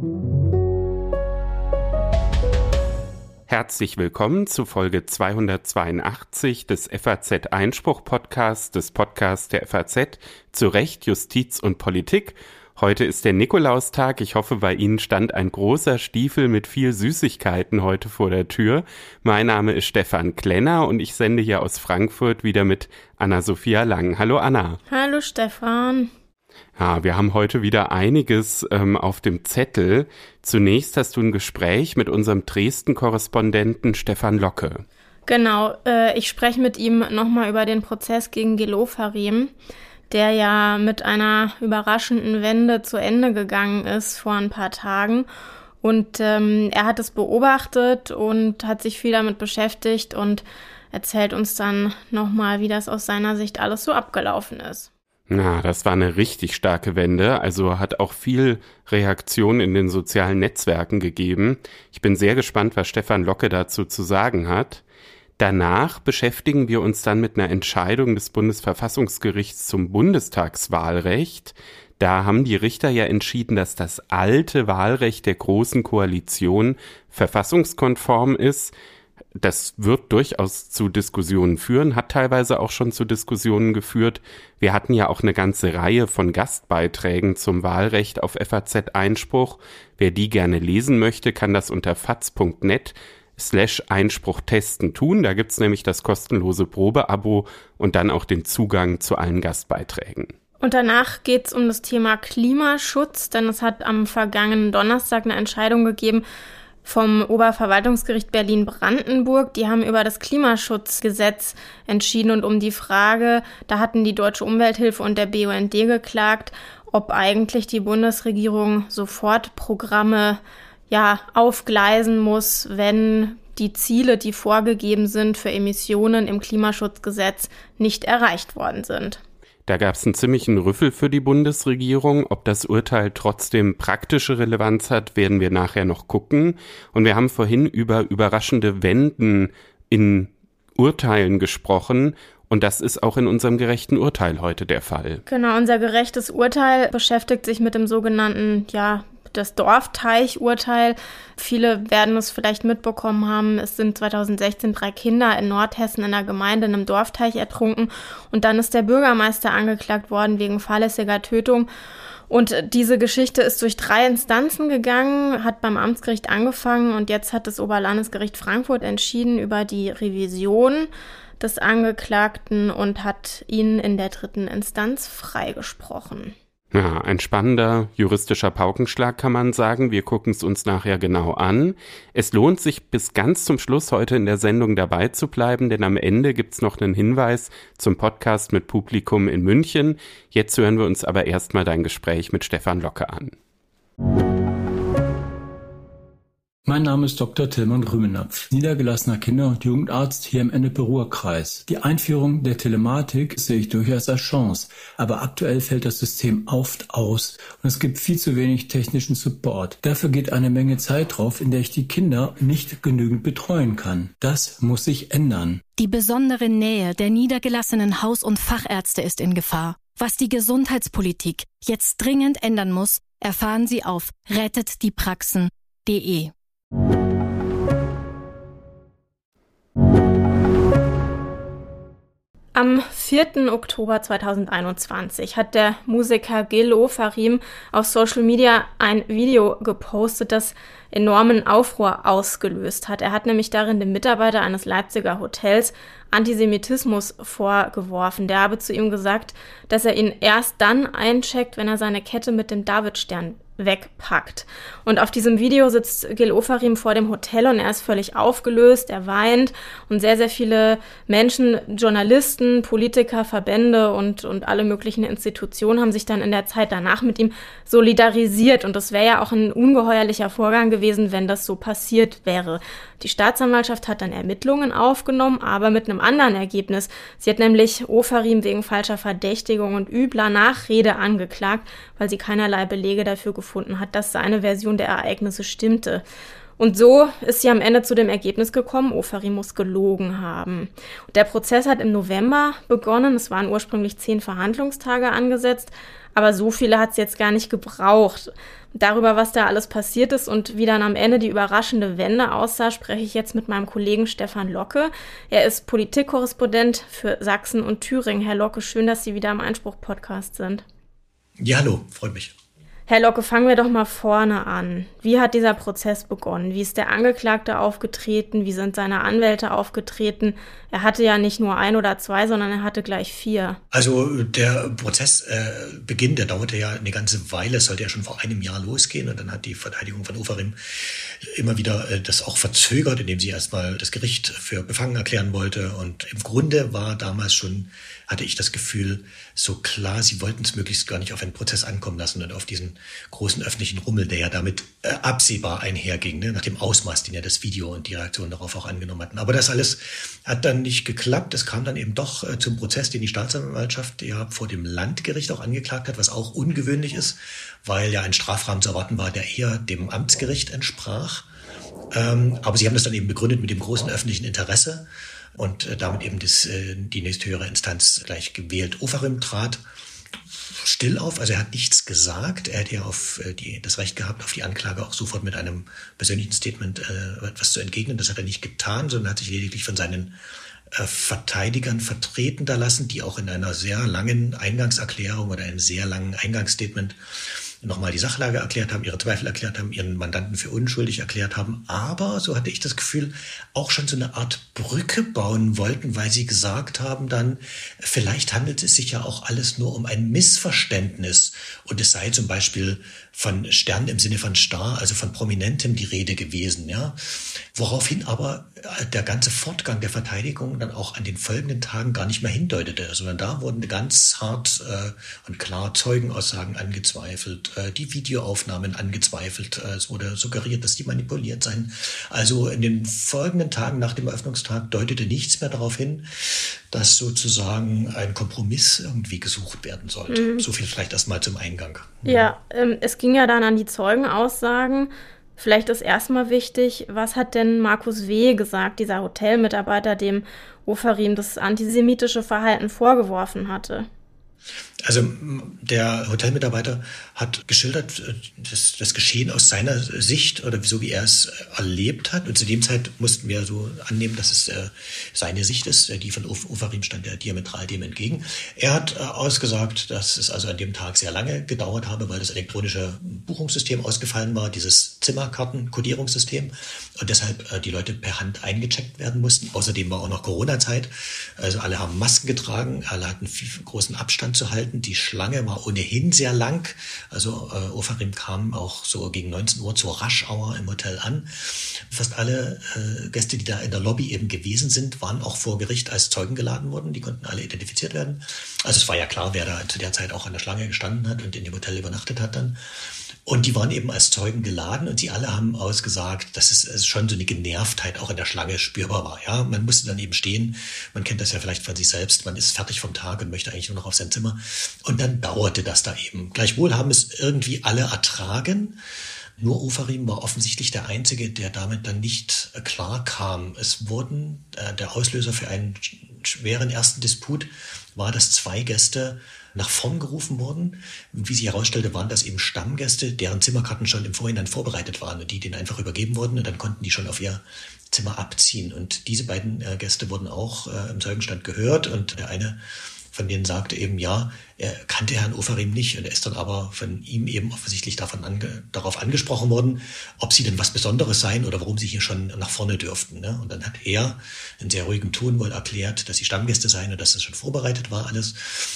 Herzlich willkommen zu Folge 282 des FAZ-Einspruch-Podcasts, des Podcasts der FAZ zu Recht, Justiz und Politik. Heute ist der Nikolaustag. Ich hoffe, bei Ihnen stand ein großer Stiefel mit viel Süßigkeiten heute vor der Tür. Mein Name ist Stefan Klenner und ich sende hier aus Frankfurt wieder mit Anna-Sophia Lang. Hallo Anna. Hallo Stefan. Ja, wir haben heute wieder einiges auf dem Zettel. Zunächst hast du ein Gespräch mit unserem Dresden-Korrespondenten Stefan Locke. Genau, ich spreche mit ihm nochmal über den Prozess gegen Gil Ofarim, der ja mit einer überraschenden Wende zu Ende gegangen ist vor ein paar Tagen. Und er hat es beobachtet und hat sich viel damit beschäftigt und erzählt uns dann nochmal, wie das aus seiner Sicht alles so abgelaufen ist. Na, das war eine richtig starke Wende, also hat auch viel Reaktion in den sozialen Netzwerken gegeben. Ich bin sehr gespannt, was Stefan Locke dazu zu sagen hat. Danach beschäftigen wir uns dann mit einer Entscheidung des Bundesverfassungsgerichts zum Bundestagswahlrecht. Da haben die Richter ja entschieden, dass das alte Wahlrecht der Großen Koalition verfassungskonform ist. Das wird durchaus zu Diskussionen führen, hat teilweise auch schon zu Diskussionen geführt. Wir hatten ja auch eine ganze Reihe von Gastbeiträgen zum Wahlrecht auf FAZ-Einspruch. Wer die gerne lesen möchte, kann das unter faz.net/Einspruch testen tun. Da gibt's nämlich das kostenlose Probeabo und dann auch den Zugang zu allen Gastbeiträgen. Und danach geht's um das Thema Klimaschutz, denn es hat am vergangenen Donnerstag eine Entscheidung gegeben vom Oberverwaltungsgericht Berlin-Brandenburg. Die haben über das Klimaschutzgesetz entschieden und um die Frage, da hatten die Deutsche Umwelthilfe und der BUND geklagt, ob eigentlich die Bundesregierung Sofortprogramme aufgleisen muss, wenn die Ziele, die vorgegeben sind für Emissionen im Klimaschutzgesetz, nicht erreicht worden sind. Da gab es einen ziemlichen Rüffel für die Bundesregierung. Ob das Urteil trotzdem praktische Relevanz hat, werden wir nachher noch gucken. Und wir haben vorhin über überraschende Wenden in Urteilen gesprochen. Und das ist auch in unserem gerechten Urteil heute der Fall. Genau, unser gerechtes Urteil beschäftigt sich mit dem sogenannten, das Dorfteich-Urteil. Viele werden es vielleicht mitbekommen haben, es sind 2016 3 Kinder in Nordhessen in einer Gemeinde in einem Dorfteich ertrunken und dann ist der Bürgermeister angeklagt worden wegen fahrlässiger Tötung. Und diese Geschichte ist durch 3 Instanzen gegangen, hat beim Amtsgericht angefangen und jetzt hat das Oberlandesgericht Frankfurt entschieden über die Revision des Angeklagten und hat ihn in der 3. Instanz freigesprochen. Ja, ein spannender juristischer Paukenschlag kann man sagen. Wir gucken es uns nachher genau an. Es lohnt sich bis ganz zum Schluss heute in der Sendung dabei zu bleiben, denn am Ende gibt's noch einen Hinweis zum Podcast mit Publikum in München. Jetzt hören wir uns aber erstmal dein Gespräch mit Stefan Locke an. Mein Name ist Dr. Tilman Rümenapf, niedergelassener Kinder- und Jugendarzt hier im Ennepe-Ruhr-Kreis. Die Einführung der Telematik sehe ich durchaus als Chance, aber aktuell fällt das System oft aus und es gibt viel zu wenig technischen Support. Dafür geht eine Menge Zeit drauf, in der ich die Kinder nicht genügend betreuen kann. Das muss sich ändern. Die besondere Nähe der niedergelassenen Haus- und Fachärzte ist in Gefahr. Was die Gesundheitspolitik jetzt dringend ändern muss, erfahren Sie auf rettetdiepraxen.de. Am 4. Oktober 2021 hat der Musiker Gil Ofarim auf Social Media ein Video gepostet, das enormen Aufruhr ausgelöst hat. Er hat nämlich darin dem Mitarbeiter eines Leipziger Hotels Antisemitismus vorgeworfen. Der habe zu ihm gesagt, dass er ihn erst dann eincheckt, wenn er seine Kette mit dem Davidstern wegpackt. Und auf diesem Video sitzt Gil Ofarim vor dem Hotel und er ist völlig aufgelöst, er weint und sehr, sehr viele Menschen, Journalisten, Politiker, Verbände und alle möglichen Institutionen haben sich dann in der Zeit danach mit ihm solidarisiert und das wäre ja auch ein ungeheuerlicher Vorgang gewesen, wenn das so passiert wäre. Die Staatsanwaltschaft hat dann Ermittlungen aufgenommen, aber mit einem anderen Ergebnis. Sie hat nämlich Ofarim wegen falscher Verdächtigung und übler Nachrede angeklagt, weil sie keinerlei Belege dafür gefunden hat, dass seine Version der Ereignisse stimmte. Und so ist sie am Ende zu dem Ergebnis gekommen, Ofarim muss gelogen haben. Der Prozess hat im November begonnen, es waren ursprünglich 10 Verhandlungstage angesetzt, aber so viele hat es jetzt gar nicht gebraucht. Darüber, was da alles passiert ist und wie dann am Ende die überraschende Wende aussah, spreche ich jetzt mit meinem Kollegen Stefan Locke. Er ist Politikkorrespondent für Sachsen und Thüringen. Herr Locke, schön, dass Sie wieder im Einspruch-Podcast sind. Ja, hallo, freut mich. Herr Locke, fangen wir doch mal vorne an. Wie hat dieser Prozess begonnen? Wie ist der Angeklagte aufgetreten? Wie sind seine Anwälte aufgetreten? Er hatte ja nicht nur 1 oder 2, sondern er hatte gleich 4. Also der Prozessbeginn, der dauerte ja eine ganze Weile. Es sollte ja schon vor einem Jahr losgehen. Und dann hat die Verteidigung von Oferim immer wieder das auch verzögert, indem sie erstmal das Gericht für befangen erklären wollte. Und im Grunde war damals schon, hatte ich das Gefühl, so klar, sie wollten es möglichst gar nicht auf einen Prozess ankommen lassen und auf diesen großen öffentlichen Rummel, der ja damit absehbar einherging, ne, nach dem Ausmaß, den ja das Video und die Reaktion darauf auch angenommen hatten. Aber das alles hat dann nicht geklappt. Es kam dann eben doch zum Prozess, den die Staatsanwaltschaft ja vor dem Landgericht auch angeklagt hat, was auch ungewöhnlich ist, weil ja ein Strafrahmen zu erwarten war, der eher dem Amtsgericht entsprach. Aber sie haben das dann eben begründet mit dem großen öffentlichen Interesse und damit eben die nächsthöhere Instanz gleich gewählt. Oferim trat still auf, also er hat nichts gesagt. Er hätte ja das Recht gehabt, auf die Anklage auch sofort mit einem persönlichen Statement etwas zu entgegnen. Das hat er nicht getan, sondern hat sich lediglich von seinen Verteidigern vertreten lassen, die auch in einer sehr langen Eingangserklärung oder einem sehr langen Eingangsstatement nochmal die Sachlage erklärt haben, ihre Zweifel erklärt haben, ihren Mandanten für unschuldig erklärt haben. Aber, so hatte ich das Gefühl, auch schon so eine Art Brücke bauen wollten, weil sie gesagt haben dann, vielleicht handelt es sich ja auch alles nur um ein Missverständnis und es sei zum Beispiel von Stern im Sinne von Star, also von Prominentem die Rede gewesen, ja. Woraufhin aber der ganze Fortgang der Verteidigung dann auch an den folgenden Tagen gar nicht mehr hindeutete, sondern da wurden ganz hart und klar Zeugenaussagen angezweifelt, die Videoaufnahmen angezweifelt, es wurde suggeriert, dass die manipuliert seien. Also in den folgenden Tagen nach dem Eröffnungstag deutete nichts mehr darauf hin, dass sozusagen ein Kompromiss irgendwie gesucht werden sollte. Mhm. So viel vielleicht erstmal zum Eingang. Ja, es ging ja dann an die Zeugenaussagen. Vielleicht ist erstmal wichtig, was hat denn Markus W. gesagt, dieser Hotelmitarbeiter, dem Oferim das antisemitische Verhalten vorgeworfen hatte? Also der Hotelmitarbeiter hat geschildert, das Geschehen aus seiner Sicht oder so wie er es erlebt hat. Und zu dem Zeit mussten wir so annehmen, dass es seine Sicht ist. Die von Oferim stand ja diametral dem entgegen. Er hat ausgesagt, dass es also an dem Tag sehr lange gedauert habe, weil das elektronische Buchungssystem ausgefallen war, dieses Zimmerkarten-Kodierungssystem. Und deshalb die Leute per Hand eingecheckt werden mussten. Außerdem war auch noch Corona-Zeit. Also alle haben Masken getragen, alle hatten großen Abstand zu halten. Die Schlange war ohnehin sehr lang. Also Oferim kam auch so gegen 19 Uhr zur Rush-Hour im Hotel an. Fast alle Gäste, die da in der Lobby eben gewesen sind, waren auch vor Gericht als Zeugen geladen worden. Die konnten alle identifiziert werden. Also es war ja klar, wer da zu der Zeit auch an der Schlange gestanden hat und in dem Hotel übernachtet hat dann. Und die waren eben als Zeugen geladen und sie alle haben ausgesagt, dass es schon so eine Genervtheit auch in der Schlange spürbar war. Ja, man musste dann eben stehen. Man kennt das ja vielleicht von sich selbst. Man ist fertig vom Tag und möchte eigentlich nur noch auf sein Zimmer. Und dann dauerte das da eben. Gleichwohl haben es irgendwie alle ertragen. Nur Oferim war offensichtlich der Einzige, der damit dann nicht klar kam. Es wurden, der Auslöser für einen schweren ersten Disput war, dass 2 Gäste nach vorn gerufen wurden. Und wie sich herausstellte, waren das eben Stammgäste, deren Zimmerkarten schon im Vorhinein vorbereitet waren und die denen einfach übergeben wurden und dann konnten die schon auf ihr Zimmer abziehen. Und diese beiden Gäste wurden auch im Zeugenstand gehört und der eine von denen sagte eben, ja, er kannte Herrn Oferim nicht und er ist dann aber von ihm eben offensichtlich darauf angesprochen worden, ob sie denn was Besonderes seien oder warum sie hier schon nach vorne dürften. Ne? Und dann hat er in sehr ruhigem Ton wohl erklärt, dass sie Stammgäste seien und dass das schon vorbereitet war alles.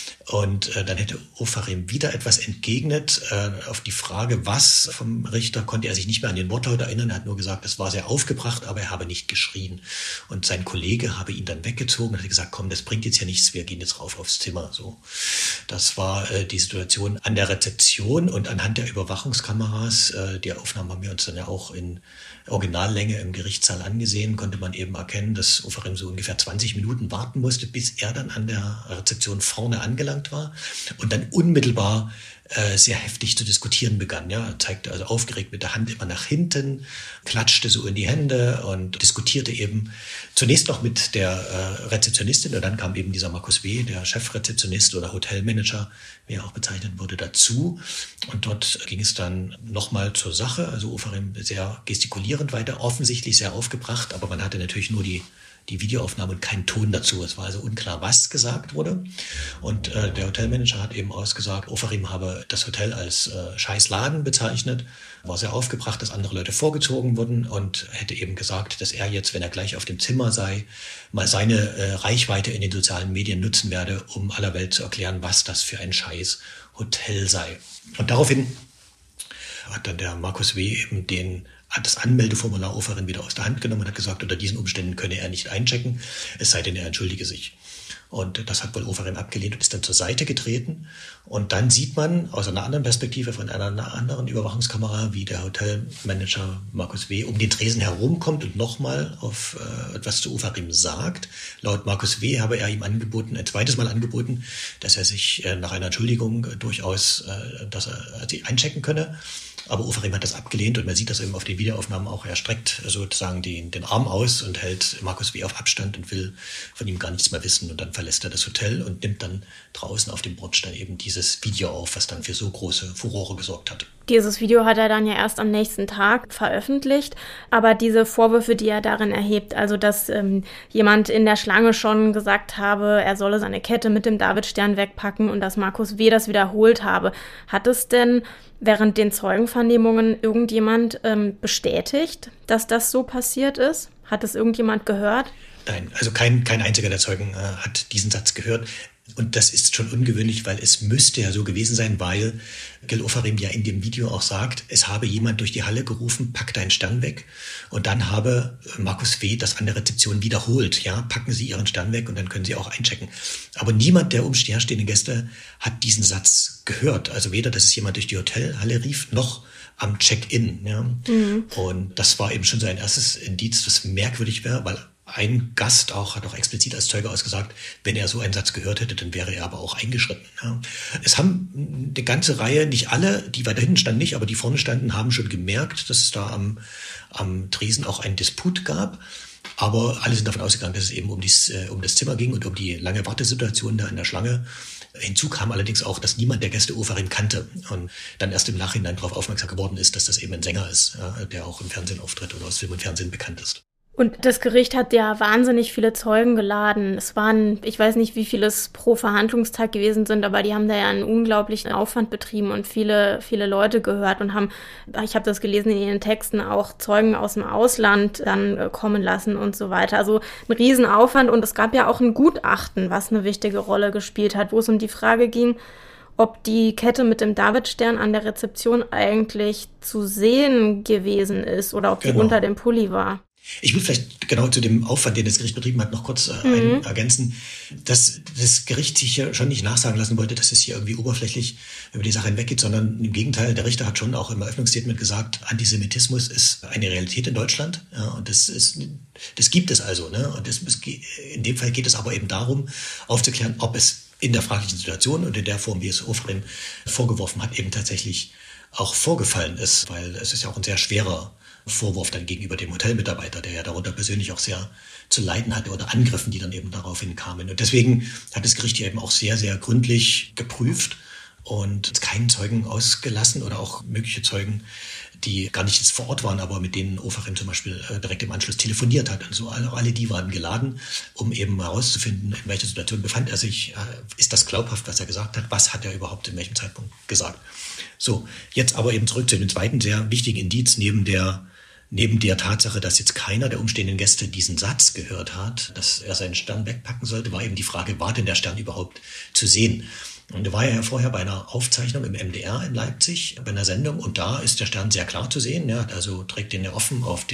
Und dann hätte Oferim wieder etwas entgegnet. Auf die Frage, was vom Richter, konnte er sich nicht mehr an den Wortlaut erinnern. Er hat nur gesagt, es war sehr aufgebracht, aber er habe nicht geschrien. Und sein Kollege habe ihn dann weggezogen und hat gesagt, komm, das bringt jetzt ja nichts, wir gehen jetzt rauf aufs Zimmer. So, das war die Situation an der Rezeption und anhand der Überwachungskameras. Die Aufnahmen haben wir uns dann ja auch in Originallänge im Gerichtssaal angesehen, konnte man eben erkennen, dass Oferim so ungefähr 20 Minuten warten musste, bis er dann an der Rezeption vorne angelangt war und dann unmittelbar sehr heftig zu diskutieren begann. Ja, er zeigte also aufgeregt mit der Hand immer nach hinten, klatschte so in die Hände und diskutierte eben zunächst noch mit der Rezeptionistin, und dann kam eben dieser Markus W., der Chefrezeptionist oder Hotelmanager, wie er auch bezeichnet wurde, dazu. Und dort ging es dann nochmal zur Sache. Also Oferim sehr gestikulierend weiter, offensichtlich sehr aufgebracht, aber man hatte natürlich nur die Videoaufnahme und keinen Ton dazu. Es war also unklar, was gesagt wurde. Und der Hotelmanager hat eben ausgesagt, Oferim habe das Hotel als Scheißladen bezeichnet, war sehr aufgebracht, dass andere Leute vorgezogen wurden, und hätte eben gesagt, dass er jetzt, wenn er gleich auf dem Zimmer sei, mal seine Reichweite in den sozialen Medien nutzen werde, um aller Welt zu erklären, was das für ein Scheiß-Hotel sei. Und daraufhin hat dann der Markus W. eben das Anmeldeformular Oferim wieder aus der Hand genommen und hat gesagt, unter diesen Umständen könne er nicht einchecken, es sei denn, er entschuldige sich. Und das hat wohl Oferim abgelehnt und ist dann zur Seite getreten. Und dann sieht man aus einer anderen Perspektive von einer anderen Überwachungskamera, wie der Hotelmanager Markus W. um den Tresen herumkommt und nochmal auf etwas zu Oferim sagt. Laut Markus W. habe er ihm ein zweites Mal angeboten, dass er sich nach einer Entschuldigung durchaus, dass er sie einchecken könne. Aber Oferim hat das abgelehnt, und man sieht das eben auf den Videoaufnahmen auch. Er streckt sozusagen den Arm aus und hält Markus W. auf Abstand und will von ihm gar nichts mehr wissen. Und dann verlässt er das Hotel und nimmt dann draußen auf dem Bordstein eben dieses Video auf, was dann für so große Furore gesorgt hat. Dieses Video hat er dann ja erst am nächsten Tag veröffentlicht, aber diese Vorwürfe, die er darin erhebt, also dass jemand in der Schlange schon gesagt habe, er solle seine Kette mit dem Davidstern wegpacken und dass Markus W. das wiederholt habe, hat es denn während den Zeugenvernehmungen irgendjemand bestätigt, dass das so passiert ist? Hat es irgendjemand gehört? Nein, also kein einziger der Zeugen hat diesen Satz gehört. Und das ist schon ungewöhnlich, weil es müsste ja so gewesen sein, weil Gil Oferim ja in dem Video auch sagt, es habe jemand durch die Halle gerufen, pack deinen Stern weg. Und dann habe Markus W. das an der Rezeption wiederholt. Ja, packen Sie Ihren Stern weg und dann können Sie auch einchecken. Aber niemand der umherstehenden Gäste hat diesen Satz gehört. Also weder, dass es jemand durch die Hotelhalle rief, noch am Check-in. Ja. Und das war eben schon so ein erstes Indiz, was merkwürdig wäre, weil ein Gast hat auch explizit als Zeuge ausgesagt, wenn er so einen Satz gehört hätte, dann wäre er aber auch eingeschritten. Ja. Es haben eine ganze Reihe, nicht alle, die weiter hinten standen nicht, aber die vorne standen, haben schon gemerkt, dass es da am Tresen auch einen Disput gab. Aber alle sind davon ausgegangen, dass es eben um das Zimmer ging und um die lange Wartesituation da in der Schlange. Hinzu kam allerdings auch, dass niemand der Gäste Oferim kannte und dann erst im Nachhinein darauf aufmerksam geworden ist, dass das eben ein Sänger ist, ja, der auch im Fernsehen auftritt oder aus Film und Fernsehen bekannt ist. Und das Gericht hat ja wahnsinnig viele Zeugen geladen. Es waren, ich weiß nicht, wie viele es pro Verhandlungstag gewesen sind, aber die haben da ja einen unglaublichen Aufwand betrieben und viele Leute gehört und haben, ich habe das gelesen in ihren Texten, auch Zeugen aus dem Ausland dann kommen lassen und so weiter. Also ein Riesenaufwand, und es gab ja auch ein Gutachten, was eine wichtige Rolle gespielt hat, wo es um die Frage ging, ob die Kette mit dem Davidstern an der Rezeption eigentlich zu sehen gewesen ist oder ob die unter dem Pulli war. Ich will vielleicht genau zu dem Aufwand, den das Gericht betrieben hat, noch kurz ergänzen, dass das Gericht sich hier schon nicht nachsagen lassen wollte, dass es hier irgendwie oberflächlich über die Sache hinweggeht, sondern im Gegenteil, der Richter hat schon auch im Eröffnungsstatement gesagt, Antisemitismus ist eine Realität in Deutschland, ja, und das gibt es also, ne? Und in dem Fall geht es aber eben darum, aufzuklären, ob es in der fraglichen Situation und in der Form, wie es Oferim vorgeworfen hat, eben tatsächlich auch vorgefallen ist, weil es ist ja auch ein sehr schwerer Vorwurf dann gegenüber dem Hotelmitarbeiter, der ja darunter persönlich auch sehr zu leiden hatte, oder Angriffen, die dann eben daraufhin kamen. Und deswegen hat das Gericht hier eben auch sehr, sehr gründlich geprüft und keinen Zeugen ausgelassen oder auch mögliche Zeugen, die gar nicht jetzt vor Ort waren, aber mit denen Oferim zum Beispiel direkt im Anschluss telefoniert hat. Und so alle die waren geladen, um eben herauszufinden, in welcher Situation befand er sich, ist das glaubhaft, was er gesagt hat, was hat er überhaupt in welchem Zeitpunkt gesagt. So, jetzt aber eben zurück zu dem zweiten sehr wichtigen Indiz, neben der Tatsache, dass jetzt keiner der umstehenden Gäste diesen Satz gehört hat, dass er seinen Stern wegpacken sollte, war eben die Frage, war denn der Stern überhaupt zu sehen? Und da war er ja vorher bei einer Aufzeichnung im MDR in Leipzig, bei einer Sendung, und da ist der Stern sehr klar zu sehen. Ja, also trägt den ja offen auf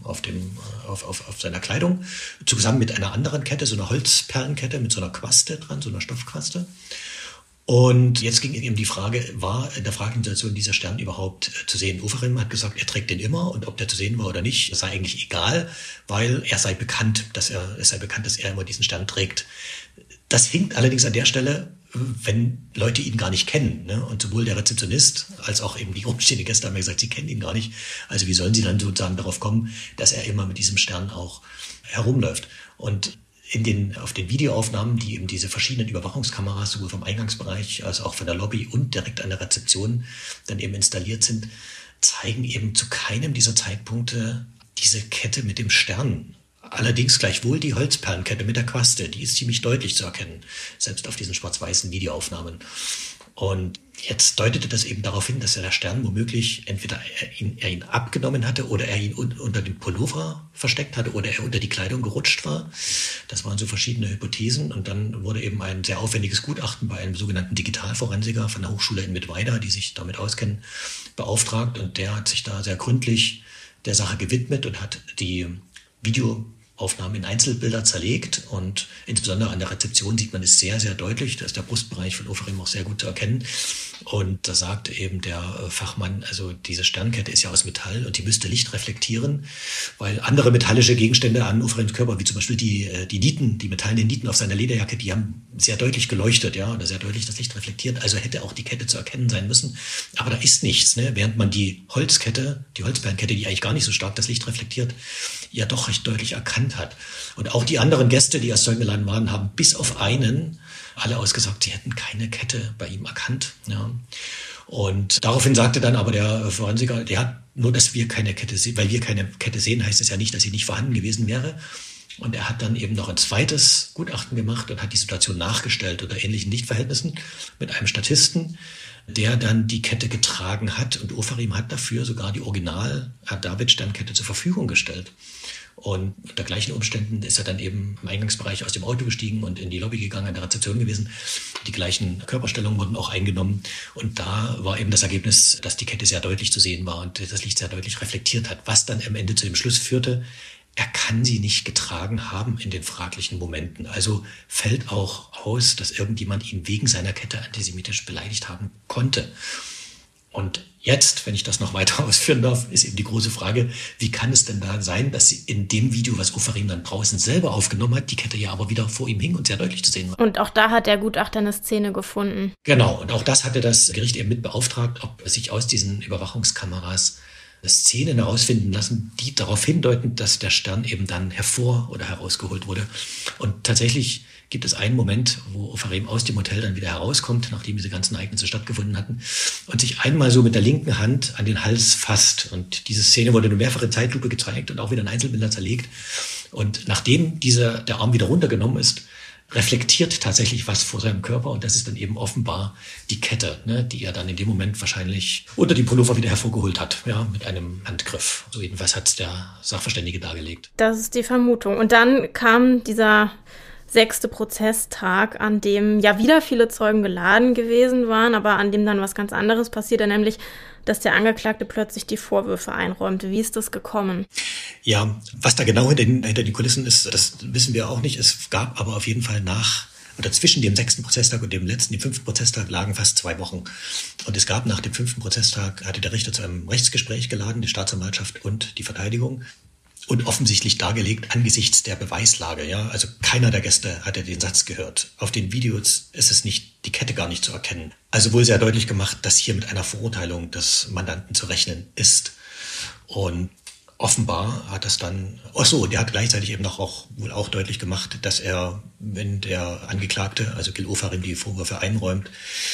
seiner Kleidung, zusammen mit einer anderen Kette, so einer Holzperlenkette mit so einer Quaste dran, so einer Stoffquaste. Und jetzt ging eben die Frage, war in der Fragensituation dieser Stern überhaupt zu sehen? Oferim hat gesagt, er trägt den immer, und ob der zu sehen war oder nicht, das sei eigentlich egal, weil es sei bekannt, dass er immer diesen Stern trägt. Das hinkt allerdings an der Stelle wenn Leute ihn gar nicht kennen. Ne? Und sowohl der Rezeptionist als auch eben die umstehenden Gäste haben ja gesagt, sie kennen ihn gar nicht. Also wie sollen sie dann sozusagen darauf kommen, dass er immer mit diesem Stern auch herumläuft? Und auf den Videoaufnahmen, die eben diese verschiedenen Überwachungskameras sowohl vom Eingangsbereich als auch von der Lobby und direkt an der Rezeption dann eben installiert sind, zeigen eben zu keinem dieser Zeitpunkte diese Kette mit dem Stern. Allerdings gleichwohl die Holzperlenkette mit der Quaste, die ist ziemlich deutlich zu erkennen, selbst auf diesen schwarz-weißen Videoaufnahmen. Und jetzt deutete das eben darauf hin, dass der Stern womöglich entweder er ihn abgenommen hatte oder er ihn unter dem Pullover versteckt hatte oder er unter die Kleidung gerutscht war. Das waren so verschiedene Hypothesen. Und dann wurde eben ein sehr aufwendiges Gutachten bei einem sogenannten Digitalforensiker von der Hochschule in Mittweida, die sich damit auskennen, beauftragt. Und der hat sich da sehr gründlich der Sache gewidmet und hat die Videoaufnahmen in Einzelbilder zerlegt und insbesondere an der Rezeption sieht man es sehr, sehr deutlich. Da ist der Brustbereich von Oferim auch sehr gut zu erkennen. Und da sagte eben der Fachmann, also diese Sternkette ist ja aus Metall und die müsste Licht reflektieren, weil andere metallische Gegenstände an Oferims Körper, wie zum Beispiel die Nieten, die metallenen Nieten auf seiner Lederjacke, die haben sehr deutlich geleuchtet, ja, oder sehr deutlich das Licht reflektiert. Also hätte auch die Kette zu erkennen sein müssen. Aber da ist nichts, ne? Während man die Holzperlenkette, die eigentlich gar nicht so stark das Licht reflektiert, ja doch recht deutlich erkannt hat. Und auch die anderen Gäste, die als Zeugen geladen waren, haben bis auf einen alle ausgesagt, sie hätten keine Kette bei ihm erkannt. Ja. Und daraufhin sagte dann aber der Forensiker, nur, dass wir keine Kette sehen, weil wir keine Kette sehen, heißt es ja nicht, dass sie nicht vorhanden gewesen wäre. Und er hat dann eben noch ein zweites Gutachten gemacht und hat die Situation nachgestellt unter ähnlichen Lichtverhältnissen mit einem Statisten, der dann die Kette getragen hat. Und Oferim hat dafür sogar die Original-David-Sternkette zur Verfügung gestellt. Und unter gleichen Umständen ist er dann eben im Eingangsbereich aus dem Auto gestiegen und in die Lobby gegangen, an der Rezeption gewesen. Die gleichen Körperstellungen wurden auch eingenommen. Und da war eben das Ergebnis, dass die Kette sehr deutlich zu sehen war und das Licht sehr deutlich reflektiert hat, was dann am Ende zu dem Schluss führte, er kann sie nicht getragen haben in den fraglichen Momenten. Also fällt auch aus, dass irgendjemand ihn wegen seiner Kette antisemitisch beleidigt haben konnte. Und jetzt, wenn ich das noch weiter ausführen darf, ist eben die große Frage, wie kann es denn da sein, dass sie in dem Video, was Oferim dann draußen selber aufgenommen hat, die Kette ja aber wieder vor ihm hing und sehr deutlich zu sehen war. Und auch da hat der Gutachter eine Szene gefunden. Genau, und auch das hatte das Gericht eben mit beauftragt, ob sich aus diesen Überwachungskameras Szenen herausfinden lassen, die darauf hindeuten, dass der Stern eben dann herausgeholt wurde. Und tatsächlich gibt es einen Moment, wo Oferim aus dem Hotel dann wieder herauskommt, nachdem diese ganzen Ereignisse stattgefunden hatten, und sich einmal so mit der linken Hand an den Hals fasst. Und diese Szene wurde nur mehrfach in Zeitlupe gezeigt und auch wieder in Einzelbilder zerlegt. Und nachdem der Arm wieder runtergenommen ist, reflektiert tatsächlich was vor seinem Körper und das ist dann eben offenbar die Kette, ne, die er dann in dem Moment wahrscheinlich unter die Pullover wieder hervorgeholt hat, ja, mit einem Handgriff. So jedenfalls hat der Sachverständige dargelegt. Das ist die Vermutung. Und dann kam dieser 6. Prozesstag, an dem ja wieder viele Zeugen geladen gewesen waren, aber an dem dann was ganz anderes passierte, nämlich, dass der Angeklagte plötzlich die Vorwürfe einräumte. Wie ist das gekommen? Ja, was da genau hinter den Kulissen ist, das wissen wir auch nicht. Es gab aber auf jeden Fall zwischen dem 6. Prozesstag und dem 5. Prozesstag lagen fast 2 Wochen. Und es gab nach dem 5. Prozesstag, hatte der Richter zu einem Rechtsgespräch geladen, die Staatsanwaltschaft und die Verteidigung. Und offensichtlich dargelegt angesichts der Beweislage, ja. Also keiner der Gäste hatte den Satz gehört. Auf den Videos ist die Kette gar nicht zu erkennen. Also wohl sehr deutlich gemacht, dass hier mit einer Verurteilung des Mandanten zu rechnen ist. Und offenbar hat das dann, der hat gleichzeitig eben wohl auch deutlich gemacht, dass er, wenn der Angeklagte, also Gil Oferim, die Vorwürfe einräumt,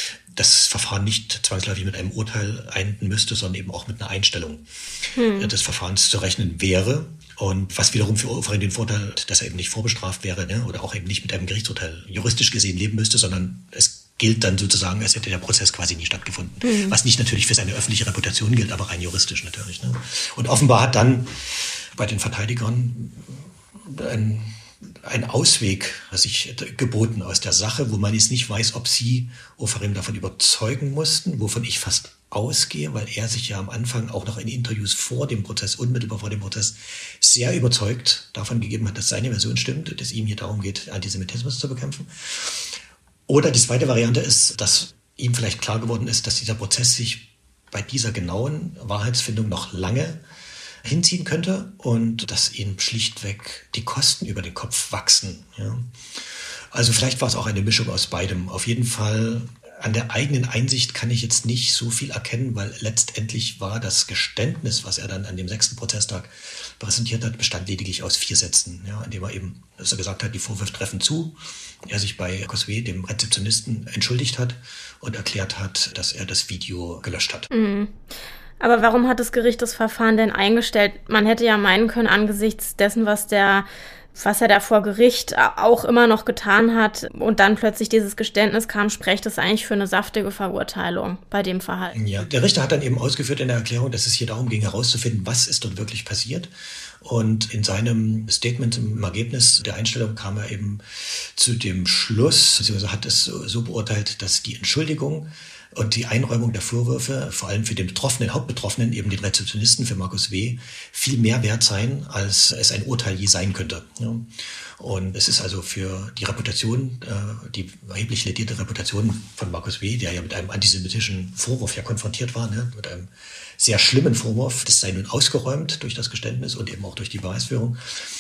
das Verfahren nicht zwangsläufig mit einem Urteil enden müsste, sondern eben auch mit einer Einstellung des Verfahrens zu rechnen wäre. Und was wiederum für Oferim den Vorteil hat, dass er eben nicht vorbestraft wäre, ne, oder auch eben nicht mit einem Gerichtsurteil juristisch gesehen leben müsste, sondern es gilt dann sozusagen, als hätte der Prozess quasi nie stattgefunden. Was nicht natürlich für seine öffentliche Reputation gilt, aber rein juristisch natürlich. Ne. Und offenbar hat dann bei den Verteidigern ein Ausweg sich geboten aus der Sache, wo man jetzt nicht weiß, ob sie Oferim davon überzeugen mussten, wovon ich fast ausgehe, weil er sich ja am Anfang auch noch in Interviews unmittelbar vor dem Prozess, sehr überzeugt davon gegeben hat, dass seine Version stimmt, dass ihm hier darum geht, Antisemitismus zu bekämpfen. Oder die zweite Variante ist, dass ihm vielleicht klar geworden ist, dass dieser Prozess sich bei dieser genauen Wahrheitsfindung noch lange hinziehen könnte und dass ihm schlichtweg die Kosten über den Kopf wachsen. Ja. Also vielleicht war es auch eine Mischung aus beidem. Auf jeden Fall an der eigenen Einsicht kann ich jetzt nicht so viel erkennen, weil letztendlich war das Geständnis, was er dann an dem 6. Prozesstag präsentiert hat, bestand lediglich aus 4 Sätzen, ja, indem er eben, dass er gesagt hat, die Vorwürfe treffen zu, er sich bei Cosway, dem Rezeptionisten, entschuldigt hat und erklärt hat, dass er das Video gelöscht hat. Mhm. Aber warum hat das Gericht das Verfahren denn eingestellt? Man hätte ja meinen können, angesichts dessen, was er da vor Gericht auch immer noch getan hat und dann plötzlich dieses Geständnis kam, spricht das eigentlich für eine saftige Verurteilung bei dem Verhalten. Ja, der Richter hat dann eben ausgeführt in der Erklärung, dass es hier darum ging, herauszufinden, was ist dort wirklich passiert. Und in seinem Statement im Ergebnis der Einstellung kam er eben zu dem Schluss, beziehungsweise hat es so beurteilt, dass die Entschuldigung und die Einräumung der Vorwürfe, vor allem für den Hauptbetroffenen, eben den Rezeptionisten, für Markus W., viel mehr wert seien, als es ein Urteil je sein könnte. Ja. Und es ist also für die Reputation, die erheblich ledierte Reputation von Markus W., der ja mit einem antisemitischen Vorwurf ja konfrontiert war, ne, mit einem sehr schlimmen Vorwurf, das sei nun ausgeräumt durch das Geständnis und eben auch durch die Beweisführung.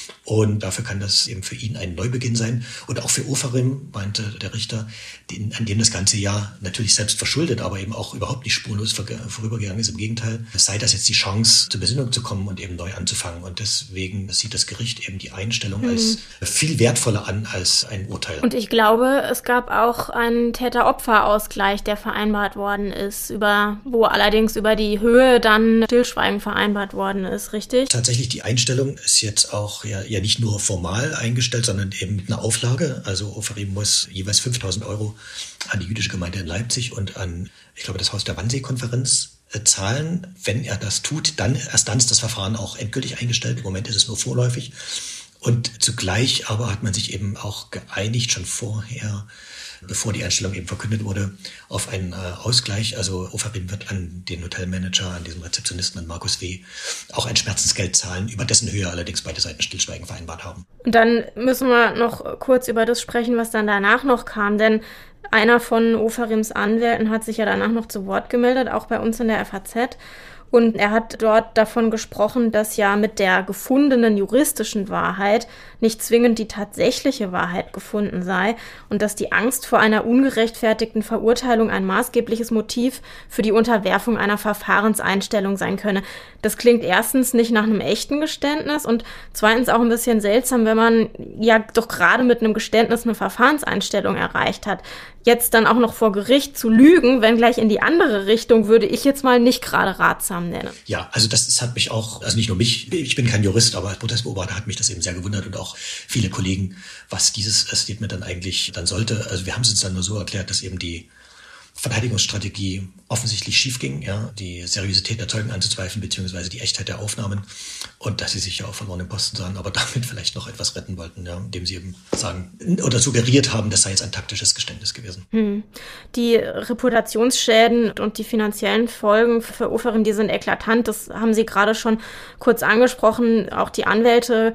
Und dafür kann das eben für ihn ein Neubeginn sein. Und auch für Ofarim, meinte der Richter, an dem das ganze Jahr natürlich selbst verschuldet, aber eben auch überhaupt nicht spurlos vorübergegangen ist. Im Gegenteil, es sei das jetzt die Chance, zur Besinnung zu kommen und eben neu anzufangen. Und deswegen sieht das Gericht eben die Einstellung als viel wertvoller an als ein Urteil. Und ich glaube, es gab auch einen Täter-Opfer-Ausgleich, der vereinbart worden ist, wo allerdings über die Höhe dann Stillschweigen vereinbart worden ist, richtig? Tatsächlich, die Einstellung ist jetzt auch ja nicht nur formal eingestellt, sondern eben mit einer Auflage. Also Ofarim muss jeweils 5.000 € an die jüdische Gemeinde in Leipzig und an, ich glaube, das Haus der Wannsee-Konferenz zahlen. Wenn er das tut, erst dann ist das Verfahren auch endgültig eingestellt. Im Moment ist es nur vorläufig. Und zugleich aber hat man sich eben auch geeinigt, schon vorher, bevor die Einstellung eben verkündet wurde, auf einen Ausgleich. Also Ofarim wird an den Hotelmanager, an diesem Rezeptionisten, an Markus W. auch ein Schmerzensgeld zahlen, über dessen Höhe allerdings beide Seiten Stillschweigen vereinbart haben. Und dann müssen wir noch kurz über das sprechen, was dann danach noch kam, denn einer von Ofarims Anwälten hat sich ja danach noch zu Wort gemeldet, auch bei uns in der FAZ. Und er hat dort davon gesprochen, dass ja mit der gefundenen juristischen Wahrheit nicht zwingend die tatsächliche Wahrheit gefunden sei und dass die Angst vor einer ungerechtfertigten Verurteilung ein maßgebliches Motiv für die Unterwerfung einer Verfahrenseinstellung sein könne. Das klingt erstens nicht nach einem echten Geständnis und zweitens auch ein bisschen seltsam, wenn man ja doch gerade mit einem Geständnis eine Verfahrenseinstellung erreicht hat. Jetzt dann auch noch vor Gericht zu lügen, wenn gleich in die andere Richtung, würde ich jetzt mal nicht gerade ratsam nennen. Ja, also das hat mich auch, also nicht nur mich, ich bin kein Jurist, aber als Prozessbeobachter hat mich das eben sehr gewundert und auch viele Kollegen, was dieses Statement dann eigentlich dann sollte. Also wir haben es uns dann nur so erklärt, dass eben die Verteidigungsstrategie offensichtlich schief ging, ja, die Seriosität der Zeugen anzuzweifeln, beziehungsweise die Echtheit der Aufnahmen und dass sie sich ja auch verloren im Posten sahen, aber damit vielleicht noch etwas retten wollten, ja, indem sie eben sagen oder suggeriert haben, das sei jetzt ein taktisches Geständnis gewesen. Die Reputationsschäden und die finanziellen Folgen für Ofarim, die sind eklatant, das haben Sie gerade schon kurz angesprochen, auch die Anwälte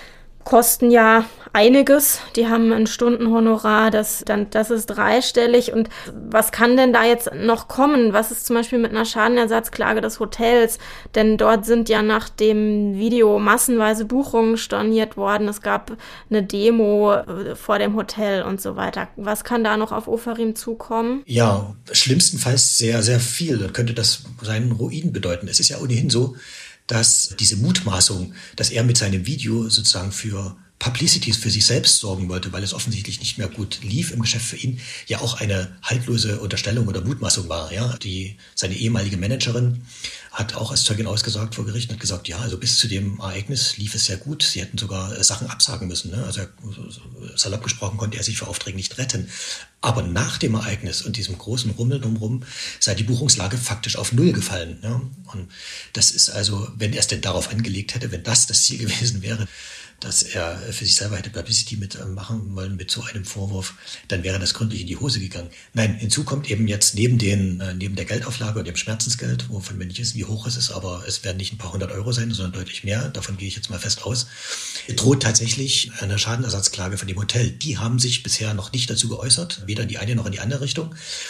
kosten ja einiges. Die haben ein Stundenhonorar, das ist dreistellig. Und was kann denn da jetzt noch kommen? Was ist zum Beispiel mit einer Schadenersatzklage des Hotels? Denn dort sind ja nach dem Video massenweise Buchungen storniert worden. Es gab eine Demo vor dem Hotel und so weiter. Was kann da noch auf Ofarim zukommen? Ja, schlimmstenfalls sehr, sehr viel. Dann könnte das seinen Ruin bedeuten. Es ist ja ohnehin so, dass diese Mutmaßung, dass er mit seinem Video sozusagen für Publicities für sich selbst sorgen wollte, weil es offensichtlich nicht mehr gut lief im Geschäft für ihn, ja auch eine haltlose Unterstellung oder Mutmaßung war. Ja, seine ehemalige Managerin hat auch als Zeugin ausgesagt vor Gericht und hat gesagt, ja, also bis zu dem Ereignis lief es sehr gut. Sie hätten sogar Sachen absagen müssen. Ne? Also salopp gesprochen konnte er sich für Aufträge nicht retten. Aber nach dem Ereignis und diesem großen Rummel drumherum sei die Buchungslage faktisch auf Null gefallen. Ja? Und das ist also, wenn er es denn darauf angelegt hätte, wenn das Ziel gewesen wäre, dass er für sich selber hätte Publicity mitmachen wollen mit so einem Vorwurf, dann wäre das gründlich in die Hose gegangen. Nein, hinzu kommt eben jetzt neben der Geldauflage und dem Schmerzensgeld, wovon wir nicht wissen, wie hoch es ist, aber es werden nicht ein paar 100 € sein, sondern deutlich mehr, davon gehe ich jetzt mal fest aus, droht tatsächlich eine Schadenersatzklage von dem Hotel. Die haben sich bisher noch nicht dazu geäußert, weder in die eine noch in die andere Richtung.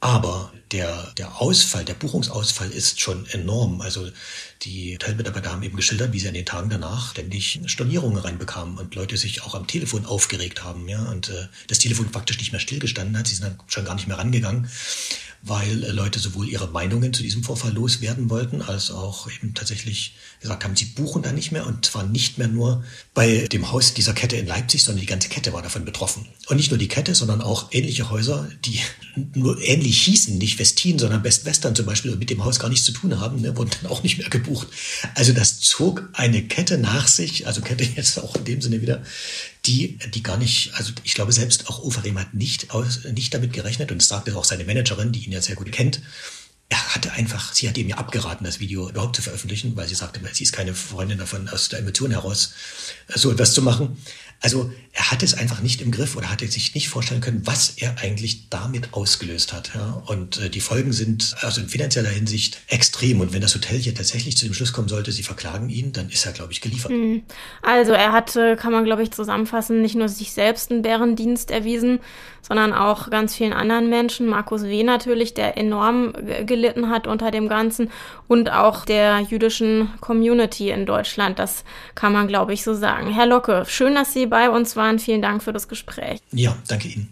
Aber der Ausfall, der Buchungsausfall ist schon enorm. Also die Hotelmitarbeiter haben eben geschildert, wie sie an den Tagen danach ständig Stornierungen reinbekamen und Leute sich auch am Telefon aufgeregt haben, ja, und das Telefon praktisch nicht mehr stillgestanden hat. Sie sind dann schon gar nicht mehr rangegangen, weil Leute sowohl ihre Meinungen zu diesem Vorfall loswerden wollten, als auch eben tatsächlich gesagt haben, sie buchen da nicht mehr, und zwar nicht mehr nur bei dem Haus dieser Kette in Leipzig, sondern die ganze Kette war davon betroffen. Und nicht nur die Kette, sondern auch ähnliche Häuser, die nur ähnlich hießen, nicht Westin, sondern Best Western zum Beispiel, und mit dem Haus gar nichts zu tun haben, ne, wurden dann auch nicht mehr gebucht. Also das zog eine Kette nach sich, also Kette jetzt auch in dem Sinne wieder, die gar nicht, also ich glaube selbst auch Overeem hat nicht damit gerechnet, und das sagte auch seine Managerin, die ihn ja sehr gut kennt. Sie hat ihm ja abgeraten, das Video überhaupt zu veröffentlichen, weil sie sagte, sie ist keine Freundin davon, aus der Emotion heraus so etwas zu machen. Also er hatte es einfach nicht im Griff oder hatte sich nicht vorstellen können, was er eigentlich damit ausgelöst hat. Ja? Und die Folgen sind also in finanzieller Hinsicht extrem. Und wenn das Hotel hier tatsächlich zu dem Schluss kommen sollte, sie verklagen ihn, dann ist er, glaube ich, geliefert. Also er hatte, kann man, glaube ich, zusammenfassen, nicht nur sich selbst einen Bärendienst erwiesen, sondern auch ganz vielen anderen Menschen. Markus W. natürlich, der enorm gelitten hat unter dem Ganzen, und auch der jüdischen Community in Deutschland. Das kann man, glaube ich, so sagen. Herr Locke, schön, dass Sie bei uns waren. Vielen Dank für das Gespräch. Ja, danke Ihnen.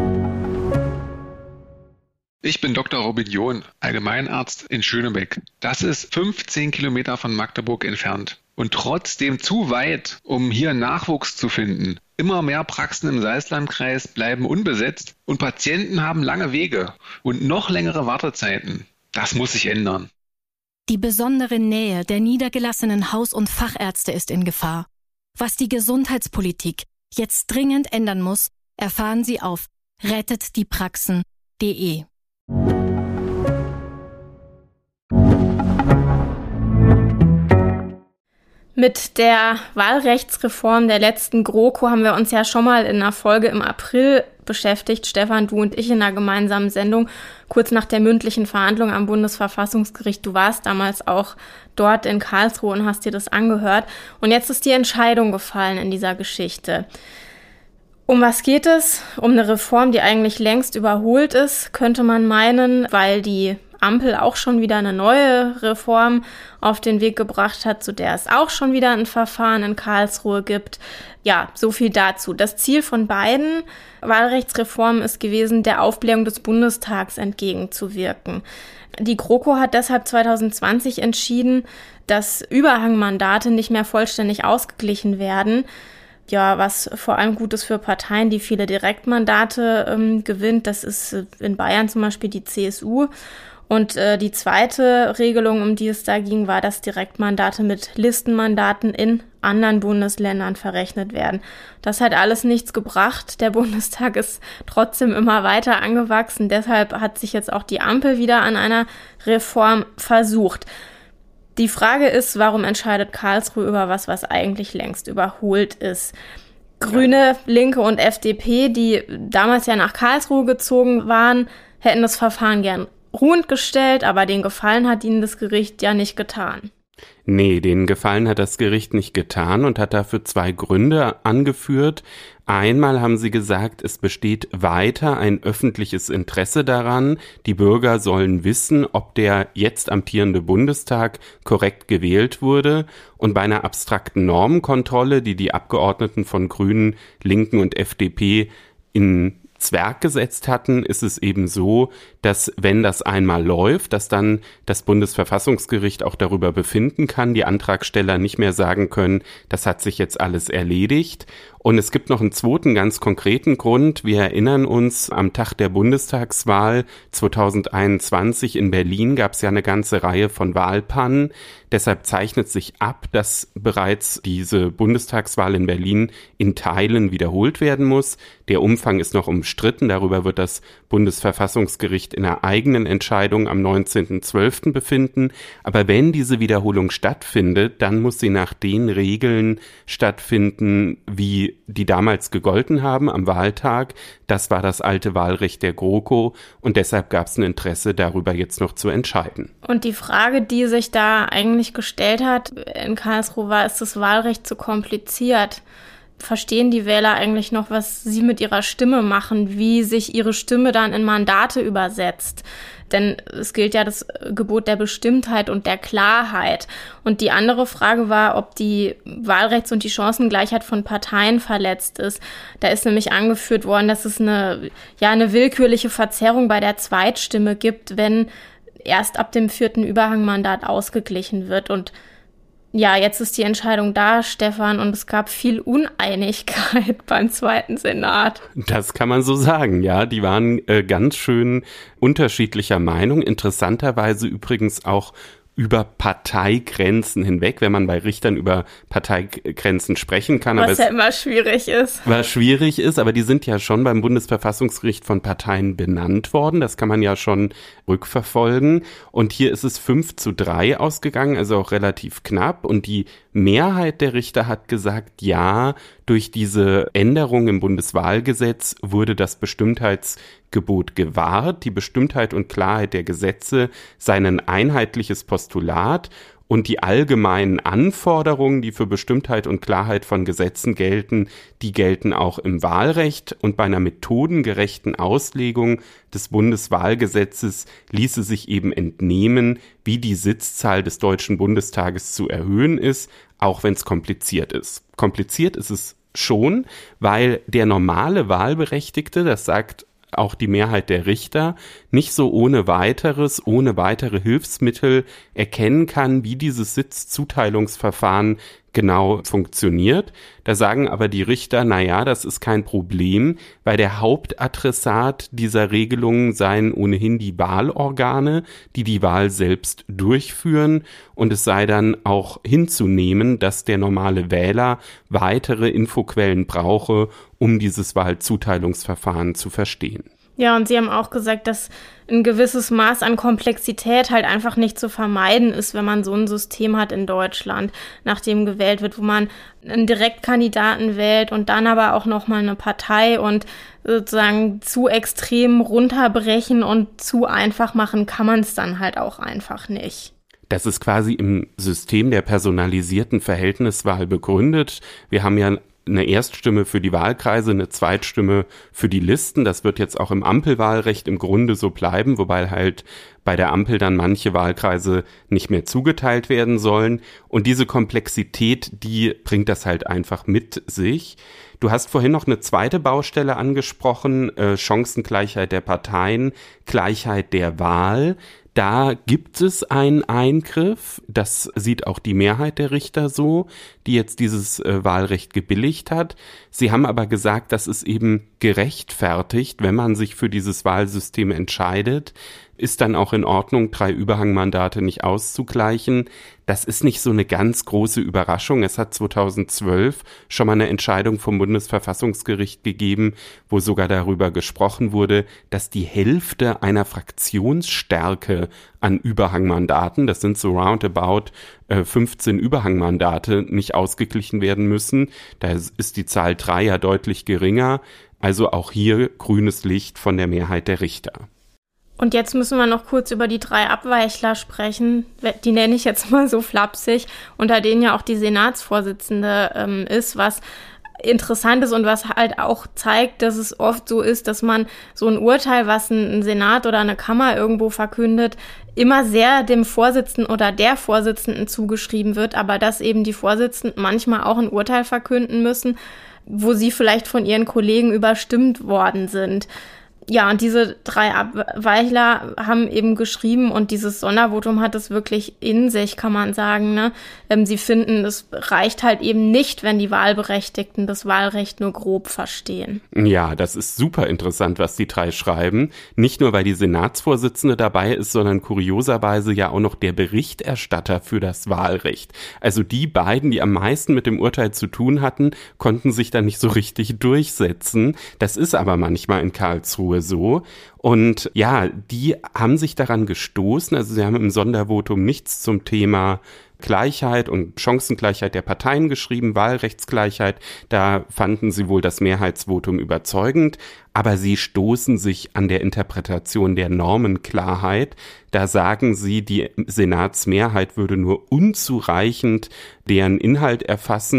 Ich bin Dr. Robin John, Allgemeinarzt in Schönebeck. Das ist 15 Kilometer von Magdeburg entfernt und trotzdem zu weit, um hier Nachwuchs zu finden. Immer mehr Praxen im Salzlandkreis bleiben unbesetzt und Patienten haben lange Wege und noch längere Wartezeiten. Das muss sich ändern. Die besondere Nähe der niedergelassenen Haus- und Fachärzte ist in Gefahr. Was die Gesundheitspolitik jetzt dringend ändern muss, erfahren Sie auf rettetdiepraxen.de. Mit der Wahlrechtsreform der letzten GroKo haben wir uns ja schon mal in einer Folge im April beschäftigt, Stefan, du und ich, in einer gemeinsamen Sendung, kurz nach der mündlichen Verhandlung am Bundesverfassungsgericht. Du warst damals auch dort in Karlsruhe und hast dir das angehört. Und jetzt ist die Entscheidung gefallen in dieser Geschichte. Um was geht es? Um eine Reform, die eigentlich längst überholt ist, könnte man meinen, weil die Ampel auch schon wieder eine neue Reform auf den Weg gebracht hat, zu der es auch schon wieder ein Verfahren in Karlsruhe gibt. Ja, so viel dazu. Das Ziel von beiden Wahlrechtsreformen ist gewesen, der Aufblähung des Bundestags entgegenzuwirken. Die GroKo hat deshalb 2020 entschieden, dass Überhangmandate nicht mehr vollständig ausgeglichen werden. Ja, was vor allem gut ist für Parteien, die viele Direktmandate gewinnt. Das ist in Bayern zum Beispiel die CSU. Und die zweite Regelung, um die es da ging, war, dass Direktmandate mit Listenmandaten in anderen Bundesländern verrechnet werden. Das hat alles nichts gebracht. Der Bundestag ist trotzdem immer weiter angewachsen. Deshalb hat sich jetzt auch die Ampel wieder an einer Reform versucht. Die Frage ist, warum entscheidet Karlsruhe über was eigentlich längst überholt ist? Grüne, Linke und FDP, die damals ja nach Karlsruhe gezogen waren, hätten das Verfahren gern ruhend gestellt, aber den Gefallen hat ihnen das Gericht ja nicht getan. Nee, den Gefallen hat das Gericht nicht getan und hat dafür zwei Gründe angeführt. Einmal haben sie gesagt, es besteht weiter ein öffentliches Interesse daran. Die Bürger sollen wissen, ob der jetzt amtierende Bundestag korrekt gewählt wurde. Und bei einer abstrakten Normenkontrolle, die die Abgeordneten von Grünen, Linken und FDP ins Werk gesetzt hatten, ist es eben so, dass wenn das einmal läuft, dass dann das Bundesverfassungsgericht auch darüber befinden kann, die Antragsteller nicht mehr sagen können, das hat sich jetzt alles erledigt. Und es gibt noch einen zweiten ganz konkreten Grund. Wir erinnern uns, am Tag der Bundestagswahl 2021 in Berlin gab es ja eine ganze Reihe von Wahlpannen. Deshalb zeichnet sich ab, dass bereits diese Bundestagswahl in Berlin in Teilen wiederholt werden muss. Der Umfang ist noch umstritten. Darüber wird das Bundesverfassungsgericht in einer eigenen Entscheidung am 19.12. befinden. Aber wenn diese Wiederholung stattfindet, dann muss sie nach den Regeln stattfinden, wie die damals gegolten haben am Wahltag. Das war das alte Wahlrecht der GroKo und deshalb gab es ein Interesse, darüber jetzt noch zu entscheiden. Und die Frage, die sich da eigentlich gestellt hat in Karlsruhe, war, ist das Wahlrecht zu kompliziert? verstehen die Wähler eigentlich noch, was sie mit ihrer Stimme machen, wie sich ihre Stimme dann in Mandate übersetzt? Denn es gilt ja das Gebot der Bestimmtheit und der Klarheit. Und die andere Frage war, ob die Wahlrechts- und die Chancengleichheit von Parteien verletzt ist. Da ist nämlich angeführt worden, dass es eine willkürliche Verzerrung bei der Zweitstimme gibt, wenn erst ab dem 4. Überhangmandat ausgeglichen wird. Und ja, jetzt ist die Entscheidung da, Stefan, und es gab viel Uneinigkeit beim Zweiten Senat. Das kann man so sagen, ja. Die waren ganz schön unterschiedlicher Meinung. Interessanterweise übrigens auch über Parteigrenzen hinweg, wenn man bei Richtern über Parteigrenzen sprechen kann. Was ja immer schwierig ist. Was schwierig ist, aber die sind ja schon beim Bundesverfassungsgericht von Parteien benannt worden. Das kann man ja schon rückverfolgen. Und hier ist es 5:3 ausgegangen, also auch relativ knapp. Und die Mehrheit der Richter hat gesagt, ja, durch diese Änderung im Bundeswahlgesetz wurde das Bestimmtheitsgebot gewahrt. Die Bestimmtheit und Klarheit der Gesetze seien ein einheitliches Postulat und die allgemeinen Anforderungen, die für Bestimmtheit und Klarheit von Gesetzen gelten, die gelten auch im Wahlrecht. Und bei einer methodengerechten Auslegung des Bundeswahlgesetzes ließe sich eben entnehmen, wie die Sitzzahl des Deutschen Bundestages zu erhöhen ist, auch wenn es kompliziert ist. Kompliziert ist es schon, weil der normale Wahlberechtigte, das sagt auch die Mehrheit der Richter, nicht so ohne weitere Hilfsmittel erkennen kann, wie dieses Sitzzuteilungsverfahren genau funktioniert. Da sagen aber die Richter, naja, das ist kein Problem, weil der Hauptadressat dieser Regelungen seien ohnehin die Wahlorgane, die die Wahl selbst durchführen, und es sei dann auch hinzunehmen, dass der normale Wähler weitere Infoquellen brauche, um dieses Wahlzuteilungsverfahren zu verstehen. Ja, und Sie haben auch gesagt, dass ein gewisses Maß an Komplexität halt einfach nicht zu vermeiden ist, wenn man so ein System hat in Deutschland, nach dem gewählt wird, wo man einen Direktkandidaten wählt und dann aber auch nochmal eine Partei, und sozusagen zu extrem runterbrechen und zu einfach machen kann man es dann halt auch einfach nicht. Das ist quasi im System der personalisierten Verhältniswahl begründet. Wir haben ja eine Erststimme für die Wahlkreise, eine Zweitstimme für die Listen. Das wird jetzt auch im Ampelwahlrecht im Grunde so bleiben, wobei halt bei der Ampel dann manche Wahlkreise nicht mehr zugeteilt werden sollen. Und diese Komplexität, die bringt das halt einfach mit sich. Du hast vorhin noch eine zweite Baustelle angesprochen, Chancengleichheit der Parteien, Gleichheit der Wahl. Da gibt es einen Eingriff, das sieht auch die Mehrheit der Richter so, die jetzt dieses Wahlrecht gebilligt hat. Sie haben aber gesagt, das ist eben gerechtfertigt, wenn man sich für dieses Wahlsystem entscheidet, ist dann auch in Ordnung, 3 Überhangmandate nicht auszugleichen. Das ist nicht so eine ganz große Überraschung. Es hat 2012 schon mal eine Entscheidung vom Bundesverfassungsgericht gegeben, wo sogar darüber gesprochen wurde, dass die Hälfte einer Fraktionsstärke an Überhangmandaten, das sind so roundabout 15 Überhangmandate, nicht ausgeglichen werden müssen. Da ist die Zahl 3 ja deutlich geringer. Also auch hier grünes Licht von der Mehrheit der Richter. Und jetzt müssen wir noch kurz über die 3 Abweichler sprechen. Die nenne ich jetzt mal so flapsig, unter denen ja auch die Senatsvorsitzende ist, was interessant ist und was halt auch zeigt, dass es oft so ist, dass man so ein Urteil, was ein Senat oder eine Kammer irgendwo verkündet, immer sehr dem Vorsitzenden oder der Vorsitzenden zugeschrieben wird, aber dass eben die Vorsitzenden manchmal auch ein Urteil verkünden müssen, wo sie vielleicht von ihren Kollegen überstimmt worden sind. Ja, und diese 3 Abweichler haben eben geschrieben, und dieses Sondervotum hat es wirklich in sich, kann man sagen, ne? Sie finden, es reicht halt eben nicht, wenn die Wahlberechtigten das Wahlrecht nur grob verstehen. Ja, das ist super interessant, was die 3 schreiben. Nicht nur, weil die Senatsvorsitzende dabei ist, sondern kurioserweise ja auch noch der Berichterstatter für das Wahlrecht. Also die beiden, die am meisten mit dem Urteil zu tun hatten, konnten sich dann nicht so richtig durchsetzen. Das ist aber manchmal in Karlsruhe so. Und ja, die haben sich daran gestoßen, also sie haben im Sondervotum nichts zum Thema Gleichheit und Chancengleichheit der Parteien geschrieben, Wahlrechtsgleichheit, da fanden sie wohl das Mehrheitsvotum überzeugend, aber sie stoßen sich an der Interpretation der Normenklarheit. Da sagen sie, die Senatsmehrheit würde nur unzureichend deren Inhalt erfassen,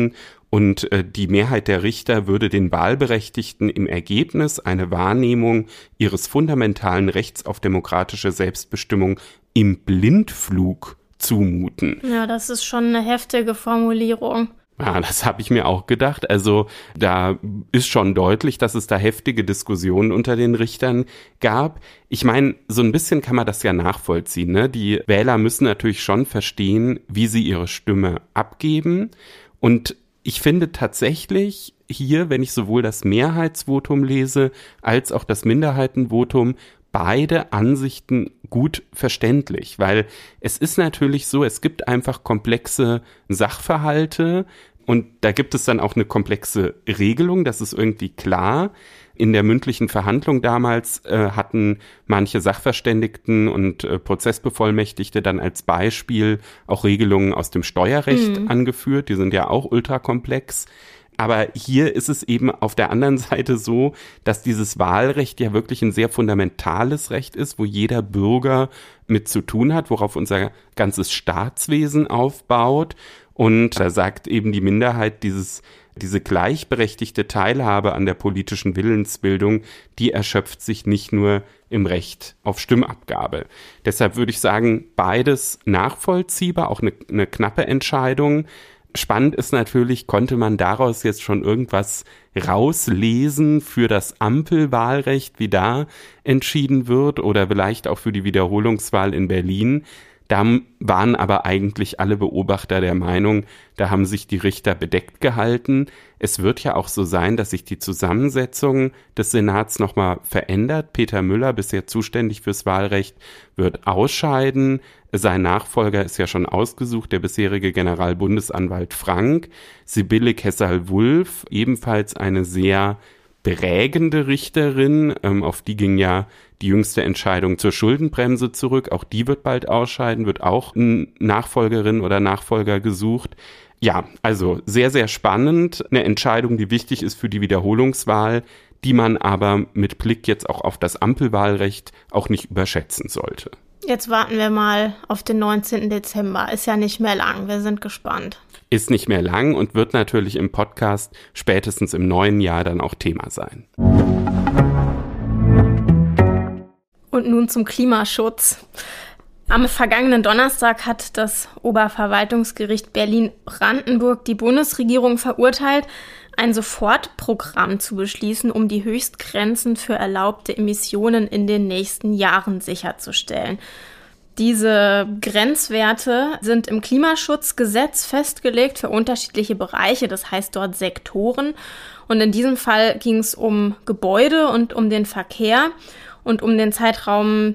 und die Mehrheit der Richter würde den Wahlberechtigten im Ergebnis eine Wahrnehmung ihres fundamentalen Rechts auf demokratische Selbstbestimmung im Blindflug zumuten. Ja, das ist schon eine heftige Formulierung. Ja, das habe ich mir auch gedacht. Also da ist schon deutlich, dass es da heftige Diskussionen unter den Richtern gab. Ich meine, so ein bisschen kann man das ja nachvollziehen, ne? Die Wähler müssen natürlich schon verstehen, wie sie ihre Stimme abgeben. Und ich finde tatsächlich hier, wenn ich sowohl das Mehrheitsvotum lese, als auch das Minderheitenvotum, beide Ansichten gut verständlich, weil es ist natürlich so, es gibt einfach komplexe Sachverhalte und da gibt es dann auch eine komplexe Regelung, das ist irgendwie klar. In der mündlichen Verhandlung damals hatten manche Sachverständigten und Prozessbevollmächtigte dann als Beispiel auch Regelungen aus dem Steuerrecht angeführt, die sind ja auch ultrakomplex. Aber hier ist es eben auf der anderen Seite so, dass dieses Wahlrecht ja wirklich ein sehr fundamentales Recht ist, wo jeder Bürger mit zu tun hat, worauf unser ganzes Staatswesen aufbaut. Und da sagt eben die Minderheit, diese gleichberechtigte Teilhabe an der politischen Willensbildung, die erschöpft sich nicht nur im Recht auf Stimmabgabe. Deshalb würde ich sagen, beides nachvollziehbar, auch eine knappe Entscheidung. Spannend ist natürlich, konnte man daraus jetzt schon irgendwas rauslesen für das Ampelwahlrecht, wie da entschieden wird oder vielleicht auch für die Wiederholungswahl in Berlin. Da waren aber eigentlich alle Beobachter der Meinung, da haben sich die Richter bedeckt gehalten. Es wird ja auch so sein, dass sich die Zusammensetzung des Senats nochmal verändert. Peter Müller, bisher zuständig fürs Wahlrecht, wird ausscheiden. Sein Nachfolger ist ja schon ausgesucht, der bisherige Generalbundesanwalt Frank. Sibylle Kessel-Wulff, ebenfalls eine sehr prägende Richterin, auf die ging ja die jüngste Entscheidung zur Schuldenbremse zurück. Auch die wird bald ausscheiden, wird auch eine Nachfolgerin oder Nachfolger gesucht. Ja, also sehr, sehr spannend. Eine Entscheidung, die wichtig ist für die Wiederholungswahl, die man aber mit Blick jetzt auch auf das Ampelwahlrecht auch nicht überschätzen sollte. Jetzt warten wir mal auf den 19. Dezember. Ist ja nicht mehr lang. Wir sind gespannt. Ist nicht mehr lang und wird natürlich im Podcast spätestens im neuen Jahr dann auch Thema sein. Und nun zum Klimaschutz. Am vergangenen Donnerstag hat das Oberverwaltungsgericht Berlin-Brandenburg die Bundesregierung verurteilt, ein Sofortprogramm zu beschließen, um die Höchstgrenzen für erlaubte Emissionen in den nächsten Jahren sicherzustellen. Diese Grenzwerte sind im Klimaschutzgesetz festgelegt für unterschiedliche Bereiche, das heißt dort Sektoren. Und in diesem Fall ging es um Gebäude und um den Verkehr und um den Zeitraum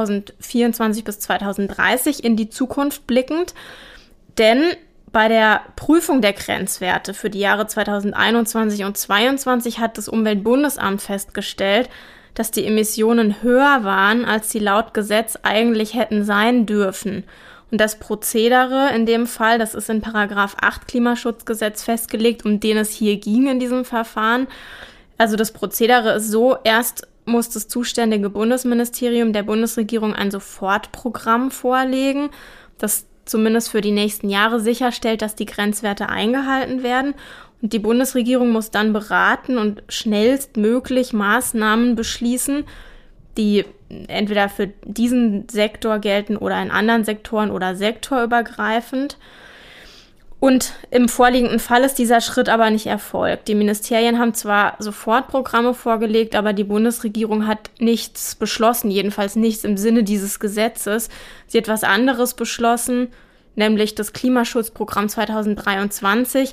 2024 bis 2030 in die Zukunft blickend. Denn bei der Prüfung der Grenzwerte für die Jahre 2021 und 2022 hat das Umweltbundesamt festgestellt, dass die Emissionen höher waren, als sie laut Gesetz eigentlich hätten sein dürfen. Und das Prozedere in dem Fall, das ist in Paragraph 8 Klimaschutzgesetz festgelegt, um den es hier ging in diesem Verfahren. Also das Prozedere ist so, erst muss das zuständige Bundesministerium der Bundesregierung ein Sofortprogramm vorlegen, das zumindest für die nächsten Jahre sicherstellt, dass die Grenzwerte eingehalten werden. Und die Bundesregierung muss dann beraten und schnellstmöglich Maßnahmen beschließen, die entweder für diesen Sektor gelten oder in anderen Sektoren oder sektorübergreifend. Und im vorliegenden Fall ist dieser Schritt aber nicht erfolgt. Die Ministerien haben zwar Sofortprogramme vorgelegt, aber die Bundesregierung hat nichts beschlossen, jedenfalls nichts im Sinne dieses Gesetzes. Sie hat was anderes beschlossen, nämlich das Klimaschutzprogramm 2023.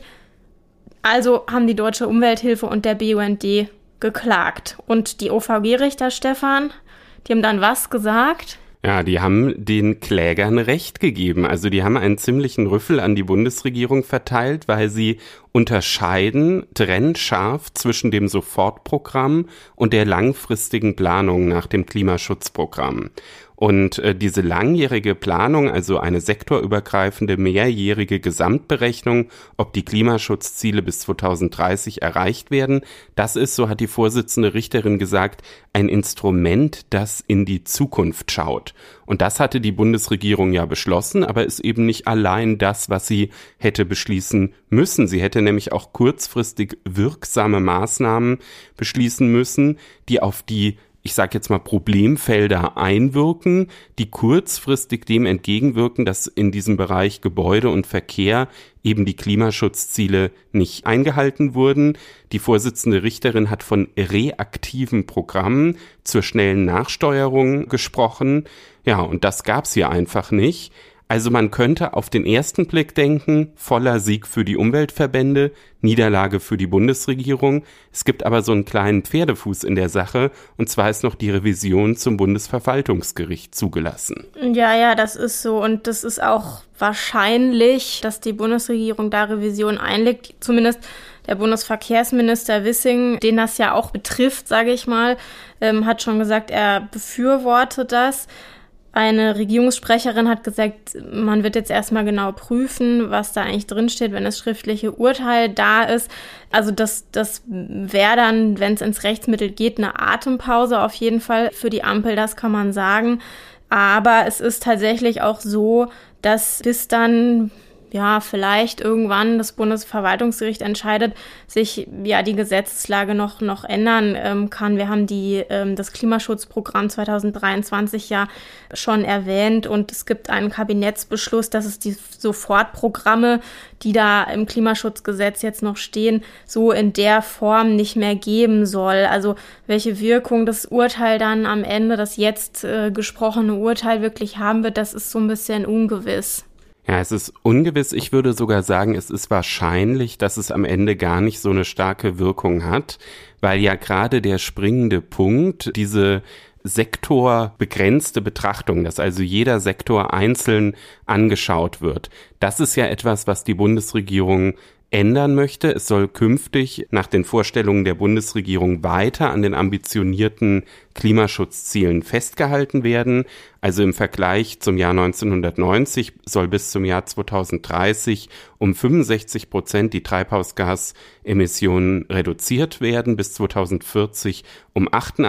Also haben die Deutsche Umwelthilfe und der BUND geklagt. Und die OVG-Richter, Stefan, die haben dann was gesagt? Ja, die haben den Klägern Recht gegeben. Also die haben einen ziemlichen Rüffel an die Bundesregierung verteilt, weil sie unterscheiden trennscharf zwischen dem Sofortprogramm und der langfristigen Planung nach dem Klimaschutzprogramm. Und diese langjährige Planung, also eine sektorübergreifende, mehrjährige Gesamtberechnung, ob die Klimaschutzziele bis 2030 erreicht werden, das ist, so hat die Vorsitzende Richterin gesagt, ein Instrument, das in die Zukunft schaut. Und das hatte die Bundesregierung ja beschlossen, aber ist eben nicht allein das, was sie hätte beschließen müssen. Sie hätte nämlich auch kurzfristig wirksame Maßnahmen beschließen müssen, die auf die, ich sage jetzt mal, Problemfelder einwirken, die kurzfristig dem entgegenwirken, dass in diesem Bereich Gebäude und Verkehr eben die Klimaschutzziele nicht eingehalten wurden. Die Vorsitzende Richterin hat von reaktiven Programmen zur schnellen Nachsteuerung gesprochen. Ja, und das gab's hier einfach nicht. Also man könnte auf den ersten Blick denken, voller Sieg für die Umweltverbände, Niederlage für die Bundesregierung. Es gibt aber so einen kleinen Pferdefuß in der Sache, und zwar ist noch die Revision zum Bundesverwaltungsgericht zugelassen. Ja, das ist so, und das ist auch wahrscheinlich, dass die Bundesregierung da Revision einlegt, zumindest der Bundesverkehrsminister Wissing, den das ja auch betrifft, sage ich mal, hat schon gesagt, er befürwortet das. Eine Regierungssprecherin hat gesagt, man wird jetzt erstmal genau prüfen, was da eigentlich drinsteht, wenn das schriftliche Urteil da ist. Also das wäre dann, wenn es ins Rechtsmittel geht, eine Atempause auf jeden Fall für die Ampel, das kann man sagen. Aber es ist tatsächlich auch so, dass bis dann vielleicht irgendwann das Bundesverwaltungsgericht entscheidet, sich die Gesetzeslage noch ändern kann. Wir haben das Klimaschutzprogramm 2023 ja schon erwähnt, und es gibt einen Kabinettsbeschluss, dass es die Sofortprogramme, die da im Klimaschutzgesetz jetzt noch stehen, so in der Form nicht mehr geben soll. Also welche Wirkung das Urteil dann am Ende, das jetzt gesprochene Urteil wirklich haben wird, das ist so ein bisschen ungewiss. Ja, es ist ungewiss. Ich würde sogar sagen, es ist wahrscheinlich, dass es am Ende gar nicht so eine starke Wirkung hat, weil ja gerade der springende Punkt, diese sektorbegrenzte Betrachtung, dass also jeder Sektor einzeln angeschaut wird, das ist ja etwas, was die Bundesregierung ändern möchte. Es soll künftig nach den Vorstellungen der Bundesregierung weiter an den ambitionierten Klimaschutzzielen festgehalten werden. Also im Vergleich zum Jahr 1990 soll bis zum Jahr 2030 um 65% die Treibhausgasemissionen reduziert werden, bis 2040 um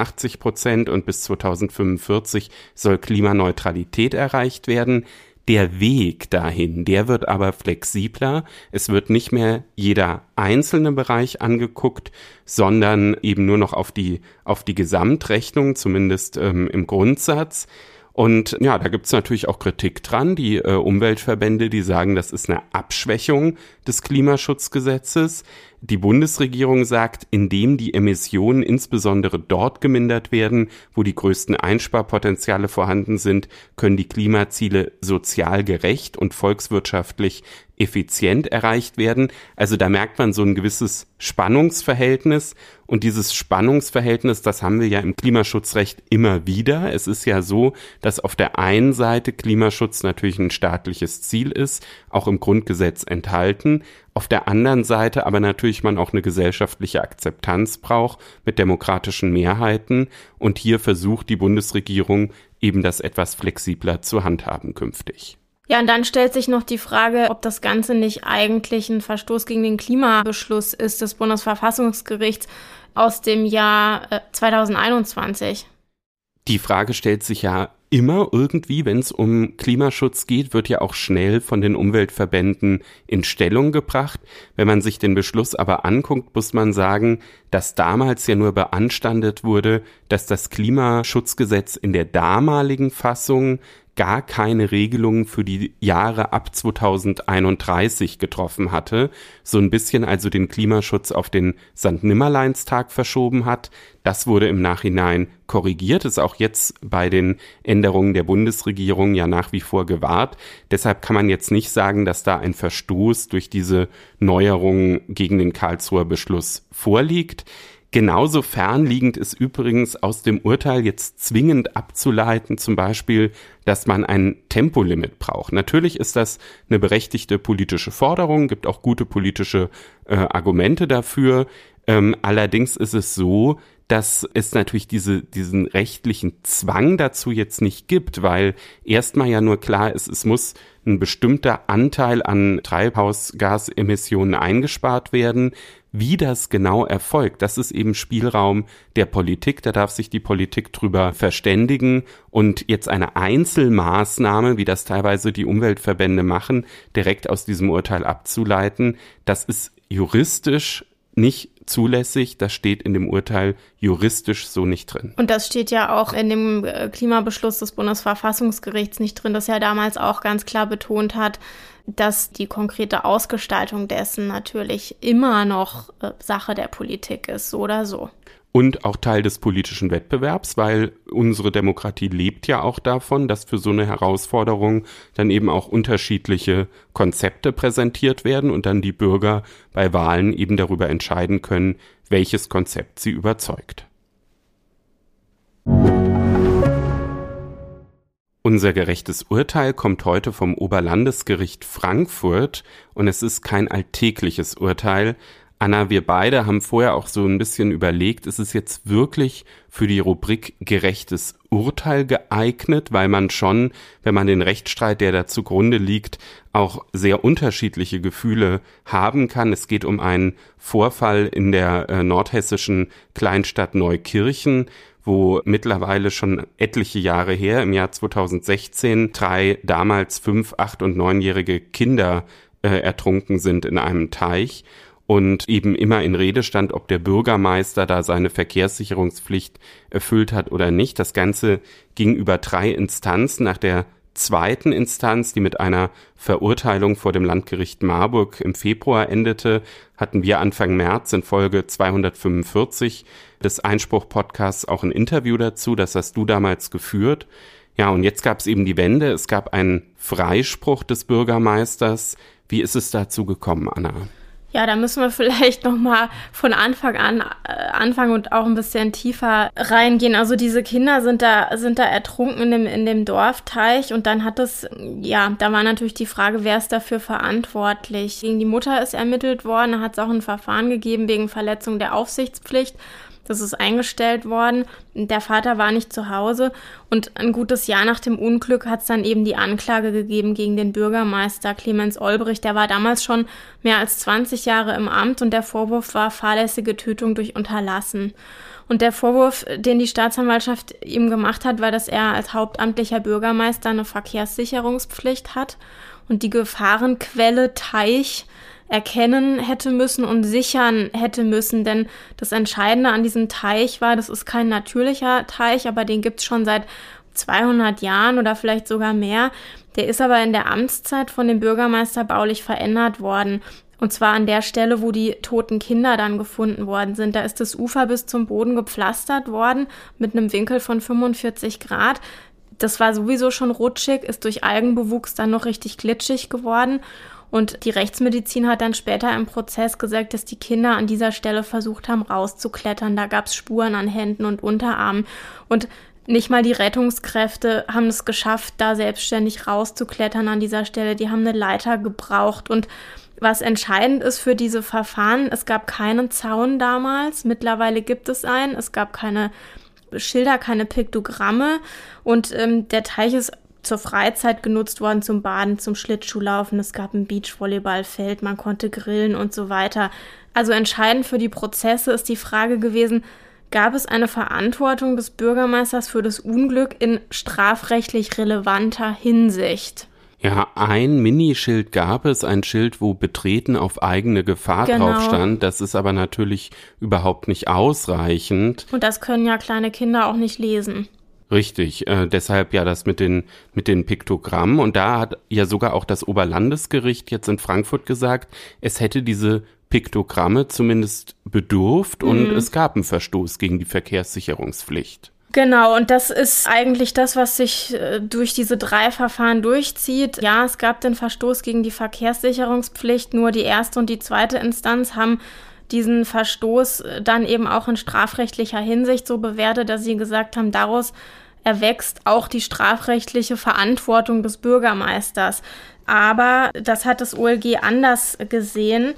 88% und bis 2045 soll Klimaneutralität erreicht werden. Der Weg dahin, der wird aber flexibler. Es wird nicht mehr jeder einzelne Bereich angeguckt, sondern eben nur noch auf die Gesamtrechnung, zumindest im Grundsatz. Und ja, da gibt's natürlich auch Kritik dran. Die Umweltverbände, die sagen, das ist eine Abschwächung des Klimaschutzgesetzes. Die Bundesregierung sagt, indem die Emissionen insbesondere dort gemindert werden, wo die größten Einsparpotenziale vorhanden sind, können die Klimaziele sozial gerecht und volkswirtschaftlich effizient erreicht werden. Also da merkt man so ein gewisses Spannungsverhältnis, und dieses Spannungsverhältnis, das haben wir ja im Klimaschutzrecht immer wieder. Es ist ja so, dass auf der einen Seite Klimaschutz natürlich ein staatliches Ziel ist, auch im Grundgesetz enthalten. Auf der anderen Seite aber natürlich man auch eine gesellschaftliche Akzeptanz braucht mit demokratischen Mehrheiten, und hier versucht die Bundesregierung eben das etwas flexibler zu handhaben künftig. Ja, und dann stellt sich noch die Frage, ob das Ganze nicht eigentlich ein Verstoß gegen den Klimabeschluss ist des Bundesverfassungsgerichts aus dem Jahr 2021. Die Frage stellt sich ja immer irgendwie, wenn es um Klimaschutz geht, wird ja auch schnell von den Umweltverbänden in Stellung gebracht. Wenn man sich den Beschluss aber anguckt, muss man sagen, dass damals ja nur beanstandet wurde, dass das Klimaschutzgesetz in der damaligen Fassung gar keine Regelungen für die Jahre ab 2031 getroffen hatte, so ein bisschen also den Klimaschutz auf den Sankt-Nimmerleins-Tag verschoben hat. Das wurde im Nachhinein korrigiert, ist auch jetzt bei den Änderungen der Bundesregierung ja nach wie vor gewahrt. Deshalb kann man jetzt nicht sagen, dass da ein Verstoß durch diese Neuerungen gegen den Karlsruher Beschluss vorliegt. Genauso fernliegend ist übrigens aus dem Urteil jetzt zwingend abzuleiten, zum Beispiel, dass man ein Tempolimit braucht. Natürlich ist das eine berechtigte politische Forderung, gibt auch gute politische Argumente dafür. Allerdings ist es so, dass es natürlich diesen rechtlichen Zwang dazu jetzt nicht gibt, weil erstmal ja nur klar ist, es muss ein bestimmter Anteil an Treibhausgasemissionen eingespart werden. Wie das genau erfolgt, das ist eben Spielraum der Politik. Da darf sich die Politik drüber verständigen. Und jetzt eine Einzelmaßnahme, wie das teilweise die Umweltverbände machen, direkt aus diesem Urteil abzuleiten, das ist juristisch nicht zulässig. Das steht in dem Urteil juristisch so nicht drin. Und das steht ja auch in dem Klimabeschluss des Bundesverfassungsgerichts nicht drin, das ja damals auch ganz klar betont hat, dass die konkrete Ausgestaltung dessen natürlich immer noch Sache der Politik ist, so oder so. Und auch Teil des politischen Wettbewerbs, weil unsere Demokratie lebt ja auch davon, dass für so eine Herausforderung dann eben auch unterschiedliche Konzepte präsentiert werden und dann die Bürger bei Wahlen eben darüber entscheiden können, welches Konzept sie überzeugt. Unser gerechtes Urteil kommt heute vom Oberlandesgericht Frankfurt und es ist kein alltägliches Urteil. Anna, wir beide haben vorher auch so ein bisschen überlegt, ist es jetzt wirklich für die Rubrik gerechtes Urteil geeignet, weil man schon, wenn man den Rechtsstreit, der da zugrunde liegt, auch sehr unterschiedliche Gefühle haben kann. Es geht um einen Vorfall in der nordhessischen Kleinstadt Neukirchen, wo mittlerweile schon etliche Jahre her, im Jahr 2016, 3 damals 5-, 8- und 9-jährige Kinder ertrunken sind in einem Teich und eben immer in Rede stand, ob der Bürgermeister da seine Verkehrssicherungspflicht erfüllt hat oder nicht. Das Ganze ging über 3 Instanzen. Nach der zweiten Instanz, die mit einer Verurteilung vor dem Landgericht Marburg im Februar endete, hatten wir Anfang März in Folge 245 des Einspruch-Podcasts auch ein Interview dazu. Das hast du damals geführt. Ja, und jetzt gab es eben die Wende. Es gab einen Freispruch des Bürgermeisters. Wie ist es dazu gekommen, Anna? Ja, da müssen wir vielleicht nochmal von Anfang an anfangen und auch ein bisschen tiefer reingehen. Also diese Kinder sind da ertrunken in dem Dorfteich und dann da war natürlich die Frage, wer ist dafür verantwortlich? Gegen die Mutter ist ermittelt worden, da hat es auch ein Verfahren gegeben wegen Verletzung der Aufsichtspflicht. Das ist eingestellt worden. Der Vater war nicht zu Hause und ein gutes Jahr nach dem Unglück hat es dann eben die Anklage gegeben gegen den Bürgermeister Clemens Olbrich. Der war damals schon mehr als 20 Jahre im Amt und der Vorwurf war fahrlässige Tötung durch Unterlassen. Und der Vorwurf, den die Staatsanwaltschaft ihm gemacht hat, war, dass er als hauptamtlicher Bürgermeister eine Verkehrssicherungspflicht hat und die Gefahrenquelle Teich erkennen hätte müssen und sichern hätte müssen, denn das Entscheidende an diesem Teich war, das ist kein natürlicher Teich, aber den gibt's schon seit 200 Jahren oder vielleicht sogar mehr. Der ist aber in der Amtszeit von dem Bürgermeister baulich verändert worden. Und zwar an der Stelle, wo die toten Kinder dann gefunden worden sind. Da ist das Ufer bis zum Boden gepflastert worden mit einem Winkel von 45 Grad. Das war sowieso schon rutschig, ist durch Algenbewuchs dann noch richtig glitschig geworden. Und die Rechtsmedizin hat dann später im Prozess gesagt, dass die Kinder an dieser Stelle versucht haben, rauszuklettern. Da gab es Spuren an Händen und Unterarmen. Und nicht mal die Rettungskräfte haben es geschafft, da selbstständig rauszuklettern an dieser Stelle. Die haben eine Leiter gebraucht. Und was entscheidend ist für diese Verfahren, es gab keinen Zaun damals. Mittlerweile gibt es einen. Es gab keine Schilder, keine Piktogramme. Und der Teich ist zur Freizeit genutzt worden, zum Baden, zum Schlittschuhlaufen. Es gab ein Beachvolleyballfeld, man konnte grillen und so weiter. Also entscheidend für die Prozesse ist die Frage gewesen, gab es eine Verantwortung des Bürgermeisters für das Unglück in strafrechtlich relevanter Hinsicht? Ja, ein Minischild gab es, ein Schild, wo Betreten auf eigene Gefahr drauf stand. Das ist aber natürlich überhaupt nicht ausreichend. Und das können ja kleine Kinder auch nicht lesen. Richtig, deshalb ja das mit den Piktogrammen. Und da hat ja sogar auch das Oberlandesgericht jetzt in Frankfurt gesagt, es hätte diese Piktogramme zumindest bedurft und es gab einen Verstoß gegen die Verkehrssicherungspflicht. Genau, und das ist eigentlich das, was sich durch diese 3 Verfahren durchzieht. Ja, es gab den Verstoß gegen die Verkehrssicherungspflicht, nur die erste und die zweite Instanz haben diesen Verstoß dann eben auch in strafrechtlicher Hinsicht so bewertet, dass sie gesagt haben, daraus erwächst auch die strafrechtliche Verantwortung des Bürgermeisters. Aber das hat das OLG anders gesehen,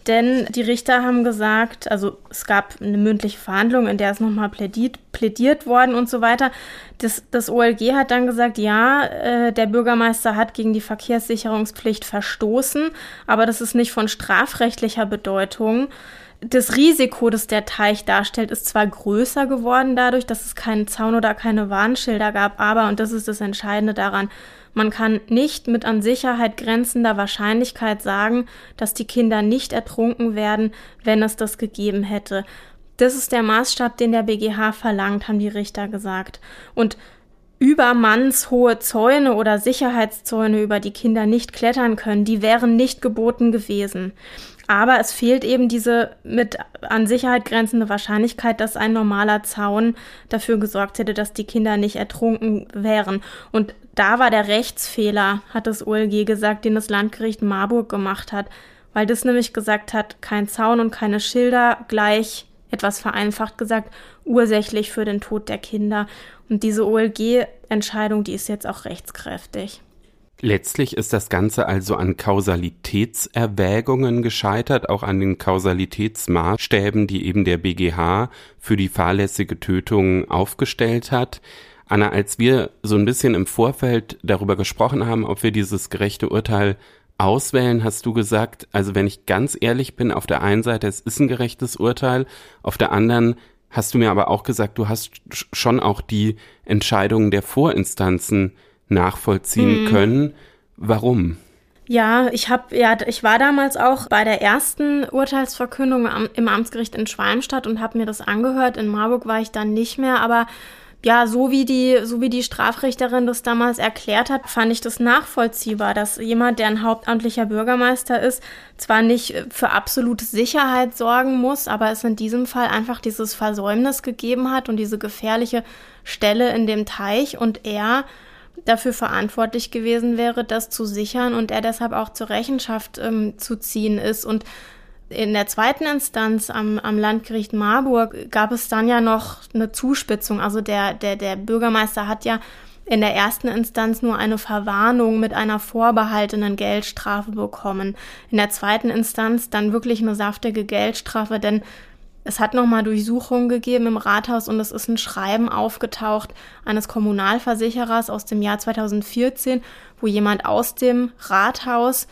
Denn die Richter haben gesagt, also es gab eine mündliche Verhandlung, in der es nochmal plädiert worden und so weiter. Das OLG hat dann gesagt, ja, der Bürgermeister hat gegen die Verkehrssicherungspflicht verstoßen, aber das ist nicht von strafrechtlicher Bedeutung. Das Risiko, das der Teich darstellt, ist zwar größer geworden dadurch, dass es keinen Zaun oder keine Warnschilder gab, aber, und das ist das Entscheidende daran, man kann nicht mit an Sicherheit grenzender Wahrscheinlichkeit sagen, dass die Kinder nicht ertrunken werden, wenn es das gegeben hätte. Das ist der Maßstab, den der BGH verlangt, haben die Richter gesagt. Und übermannshohe Zäune oder Sicherheitszäune, über die Kinder nicht klettern können, die wären nicht geboten gewesen. Aber es fehlt eben diese mit an Sicherheit grenzende Wahrscheinlichkeit, dass ein normaler Zaun dafür gesorgt hätte, dass die Kinder nicht ertrunken wären. Und da war der Rechtsfehler, hat das OLG gesagt, den das Landgericht Marburg gemacht hat, weil das nämlich gesagt hat, kein Zaun und keine Schilder gleich, etwas vereinfacht gesagt, ursächlich für den Tod der Kinder. Und diese OLG-Entscheidung, die ist jetzt auch rechtskräftig. Letztlich ist das Ganze also an Kausalitätserwägungen gescheitert, auch an den Kausalitätsmaßstäben, die eben der BGH für die fahrlässige Tötung aufgestellt hat. Anna, als wir so ein bisschen im Vorfeld darüber gesprochen haben, ob wir dieses gerechte Urteil auswählen, hast du gesagt, also wenn ich ganz ehrlich bin, auf der einen Seite, es ist ein gerechtes Urteil, auf der anderen hast du mir aber auch gesagt, du hast schon auch die Entscheidungen der Vorinstanzen nachvollziehen können. Warum? Ja, ich war damals auch bei der ersten Urteilsverkündung im Amtsgericht in Schwalmstadt und habe mir das angehört. In Marburg war ich dann nicht mehr, aber ja, so wie die Strafrichterin das damals erklärt hat, fand ich das nachvollziehbar, dass jemand, der ein hauptamtlicher Bürgermeister ist, zwar nicht für absolute Sicherheit sorgen muss, aber es in diesem Fall einfach dieses Versäumnis gegeben hat und diese gefährliche Stelle in dem Teich und er dafür verantwortlich gewesen wäre, das zu sichern und er deshalb auch zur Rechenschaft zu ziehen ist. Und in der zweiten Instanz am Landgericht Marburg gab es dann ja noch eine Zuspitzung. Also der Bürgermeister hat ja in der ersten Instanz nur eine Verwarnung mit einer vorbehaltenen Geldstrafe bekommen. In der zweiten Instanz dann wirklich eine saftige Geldstrafe, denn es hat nochmal Durchsuchungen gegeben im Rathaus und es ist ein Schreiben aufgetaucht eines Kommunalversicherers aus dem Jahr 2014, wo jemand aus dem Rathaus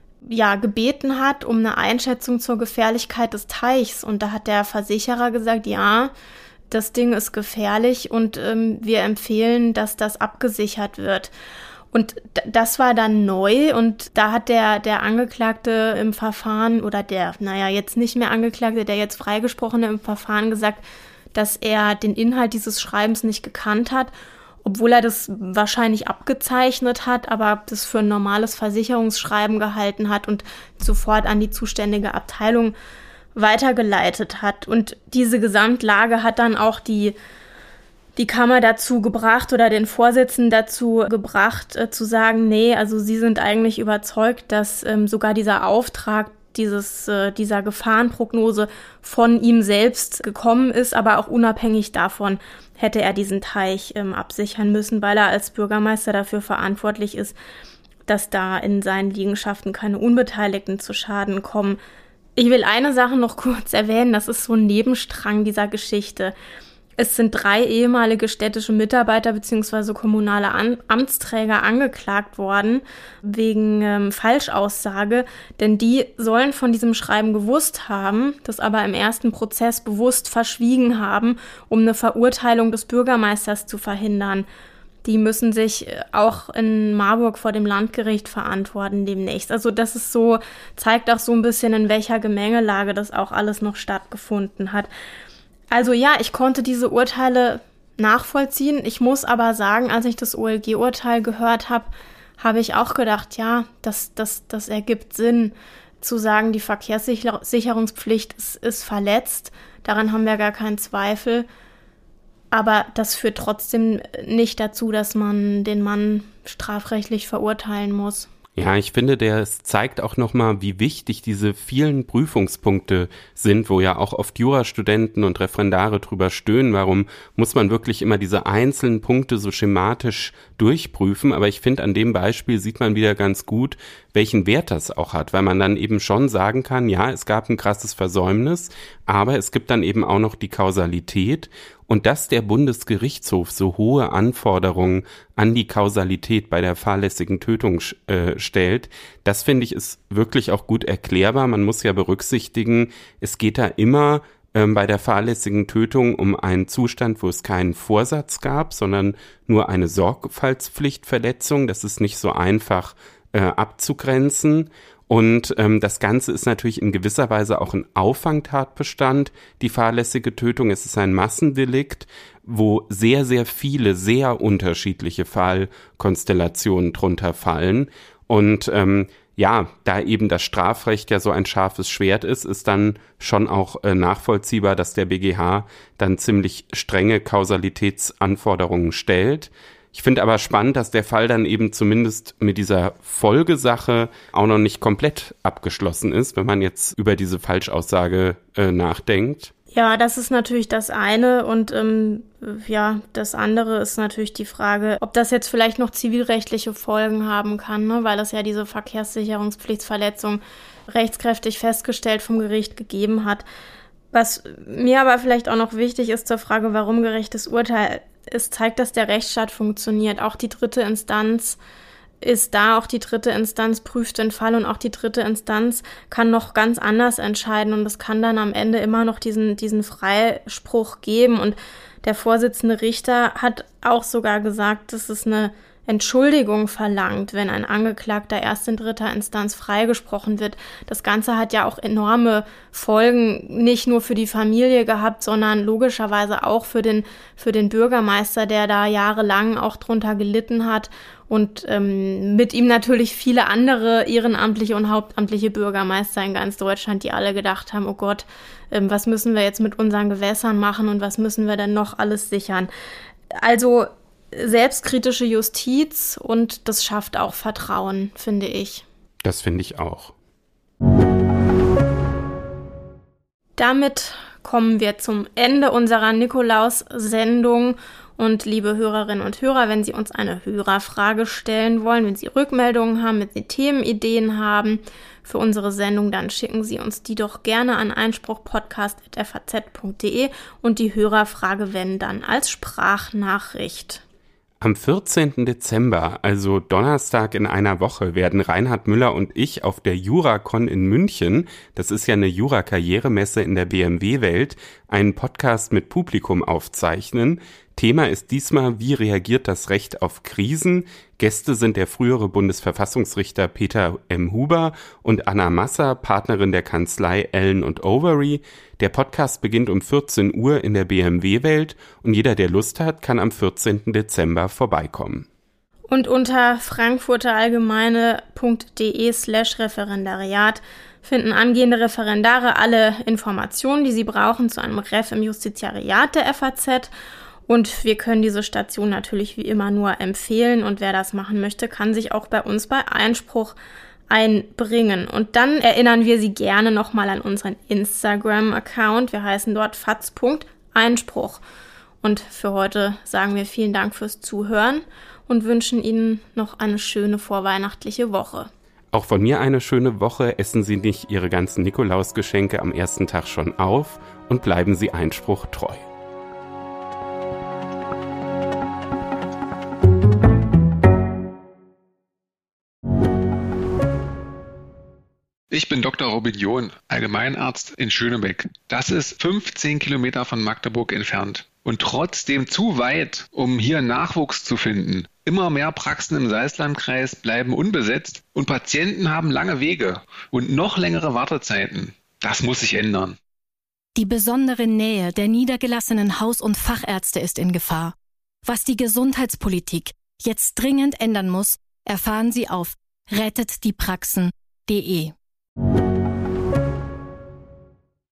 gebeten hat um eine Einschätzung zur Gefährlichkeit des Teichs. Und da hat der Versicherer gesagt, ja, das Ding ist gefährlich und wir empfehlen, dass das abgesichert wird. Und das war dann neu und da hat der Angeklagte im Verfahren oder jetzt nicht mehr Angeklagte, der jetzt Freigesprochene im Verfahren gesagt, dass er den Inhalt dieses Schreibens nicht gekannt hat, obwohl er das wahrscheinlich abgezeichnet hat, aber das für ein normales Versicherungsschreiben gehalten hat und sofort an die zuständige Abteilung weitergeleitet hat. Und diese Gesamtlage hat dann auch die Kammer dazu gebracht oder den Vorsitzenden dazu gebracht, zu sagen, nee, also sie sind eigentlich überzeugt, dass sogar dieser Auftrag dieser Gefahrenprognose von ihm selbst gekommen ist, aber auch unabhängig davon hätte er diesen Teich absichern müssen, weil er als Bürgermeister dafür verantwortlich ist, dass da in seinen Liegenschaften keine Unbeteiligten zu Schaden kommen. Ich will eine Sache noch kurz erwähnen, das ist so ein Nebenstrang dieser Geschichte. Es sind 3 ehemalige städtische Mitarbeiter bzw. kommunale Amtsträger angeklagt worden wegen Falschaussage, denn die sollen von diesem Schreiben gewusst haben, das aber im ersten Prozess bewusst verschwiegen haben, um eine Verurteilung des Bürgermeisters zu verhindern. Die müssen sich auch in Marburg vor dem Landgericht verantworten demnächst. Also das ist so, zeigt auch so ein bisschen, in welcher Gemengelage das auch alles noch stattgefunden hat. Also ja, ich konnte diese Urteile nachvollziehen. Ich muss aber sagen, als ich das OLG-Urteil gehört habe, habe ich auch gedacht, ja, das ergibt Sinn, zu sagen, die Verkehrssicherungspflicht ist verletzt. Daran haben wir gar keinen Zweifel. Aber das führt trotzdem nicht dazu, dass man den Mann strafrechtlich verurteilen muss. Ja, ich finde, es zeigt auch nochmal, wie wichtig diese vielen Prüfungspunkte sind, wo ja auch oft Jurastudenten und Referendare drüber stöhnen. Warum muss man wirklich immer diese einzelnen Punkte so schematisch durchprüfen? Aber ich finde, an dem Beispiel sieht man wieder ganz gut, welchen Wert das auch hat, weil man dann eben schon sagen kann, ja, es gab ein krasses Versäumnis, aber es gibt dann eben auch noch die Kausalität. Und dass der Bundesgerichtshof so hohe Anforderungen an die Kausalität bei der fahrlässigen Tötung stellt, das finde ich ist wirklich auch gut erklärbar. Man muss ja berücksichtigen, es geht da immer bei der fahrlässigen Tötung um einen Zustand, wo es keinen Vorsatz gab, sondern nur eine Sorgfaltspflichtverletzung. Das ist nicht so einfach abzugrenzen. Und das Ganze ist natürlich in gewisser Weise auch ein Auffangtatbestand, die fahrlässige Tötung. Es ist ein Massendelikt, wo sehr, sehr viele, sehr unterschiedliche Fallkonstellationen drunter fallen. Und da eben das Strafrecht ja so ein scharfes Schwert ist dann schon auch nachvollziehbar, dass der BGH dann ziemlich strenge Kausalitätsanforderungen stellt. Ich finde aber spannend, dass der Fall dann eben zumindest mit dieser Folgesache auch noch nicht komplett abgeschlossen ist, wenn man jetzt über diese Falschaussage nachdenkt. Ja, das ist natürlich das eine und das andere ist natürlich die Frage, ob das jetzt vielleicht noch zivilrechtliche Folgen haben kann, ne? Weil es ja diese Verkehrssicherungspflichtverletzung rechtskräftig festgestellt vom Gericht gegeben hat. Was mir aber vielleicht auch noch wichtig ist zur Frage, warum gerechtes Urteil ist, zeigt, dass der Rechtsstaat funktioniert. Auch die dritte Instanz ist da, auch die dritte Instanz prüft den Fall und auch die dritte Instanz kann noch ganz anders entscheiden und es kann dann am Ende immer noch diesen Freispruch geben. Und der Vorsitzende Richter hat auch sogar gesagt, dass es eine Entschuldigung verlangt, wenn ein Angeklagter erst in dritter Instanz freigesprochen wird. Das Ganze hat ja auch enorme Folgen, nicht nur für die Familie gehabt, sondern logischerweise auch für den Bürgermeister, der da jahrelang auch drunter gelitten hat und mit ihm natürlich viele andere ehrenamtliche und hauptamtliche Bürgermeister in ganz Deutschland, die alle gedacht haben, oh Gott, was müssen wir jetzt mit unseren Gewässern machen und was müssen wir denn noch alles sichern? Also selbstkritische Justiz und das schafft auch Vertrauen, finde ich. Das finde ich auch. Damit kommen wir zum Ende unserer Nikolaus-Sendung. Und liebe Hörerinnen und Hörer, wenn Sie uns eine Hörerfrage stellen wollen, wenn Sie Rückmeldungen haben, wenn Sie Themenideen haben für unsere Sendung, dann schicken Sie uns die doch gerne an einspruchpodcast@faz.de und die Hörerfrage wenn dann als Sprachnachricht. Am 14. Dezember, also Donnerstag in einer Woche, werden Reinhard Müller und ich auf der JuraCon in München, das ist ja eine Jura-Karrieremesse in der BMW-Welt, einen Podcast mit Publikum aufzeichnen. Thema ist diesmal, wie reagiert das Recht auf Krisen? Gäste sind der frühere Bundesverfassungsrichter Peter M. Huber und Anna Masser, Partnerin der Kanzlei Allen & Overy. Der Podcast beginnt um 14 Uhr in der BMW-Welt und jeder, der Lust hat, kann am 14. Dezember vorbeikommen. Und unter frankfurterallgemeine.de/Referendariat finden angehende Referendare alle Informationen, die sie brauchen zu einem Ref im Justiziariat der FAZ. Und wir können diese Station natürlich wie immer nur empfehlen und wer das machen möchte, kann sich auch bei uns bei Einspruch einbringen. Und dann erinnern wir Sie gerne nochmal an unseren Instagram-Account. Wir heißen dort faz.einspruch. Und für heute sagen wir vielen Dank fürs Zuhören und wünschen Ihnen noch eine schöne vorweihnachtliche Woche. Auch von mir eine schöne Woche. Essen Sie nicht Ihre ganzen Nikolausgeschenke am ersten Tag schon auf und bleiben Sie Einspruch treu. Ich bin Dr. Robin John, Allgemeinarzt in Schönebeck. Das ist 15 Kilometer von Magdeburg entfernt und trotzdem zu weit, um hier Nachwuchs zu finden. Immer mehr Praxen im Salzlandkreis bleiben unbesetzt und Patienten haben lange Wege und noch längere Wartezeiten. Das muss sich ändern. Die besondere Nähe der niedergelassenen Haus- und Fachärzte ist in Gefahr. Was die Gesundheitspolitik jetzt dringend ändern muss, erfahren Sie auf rettetdiepraxen.de.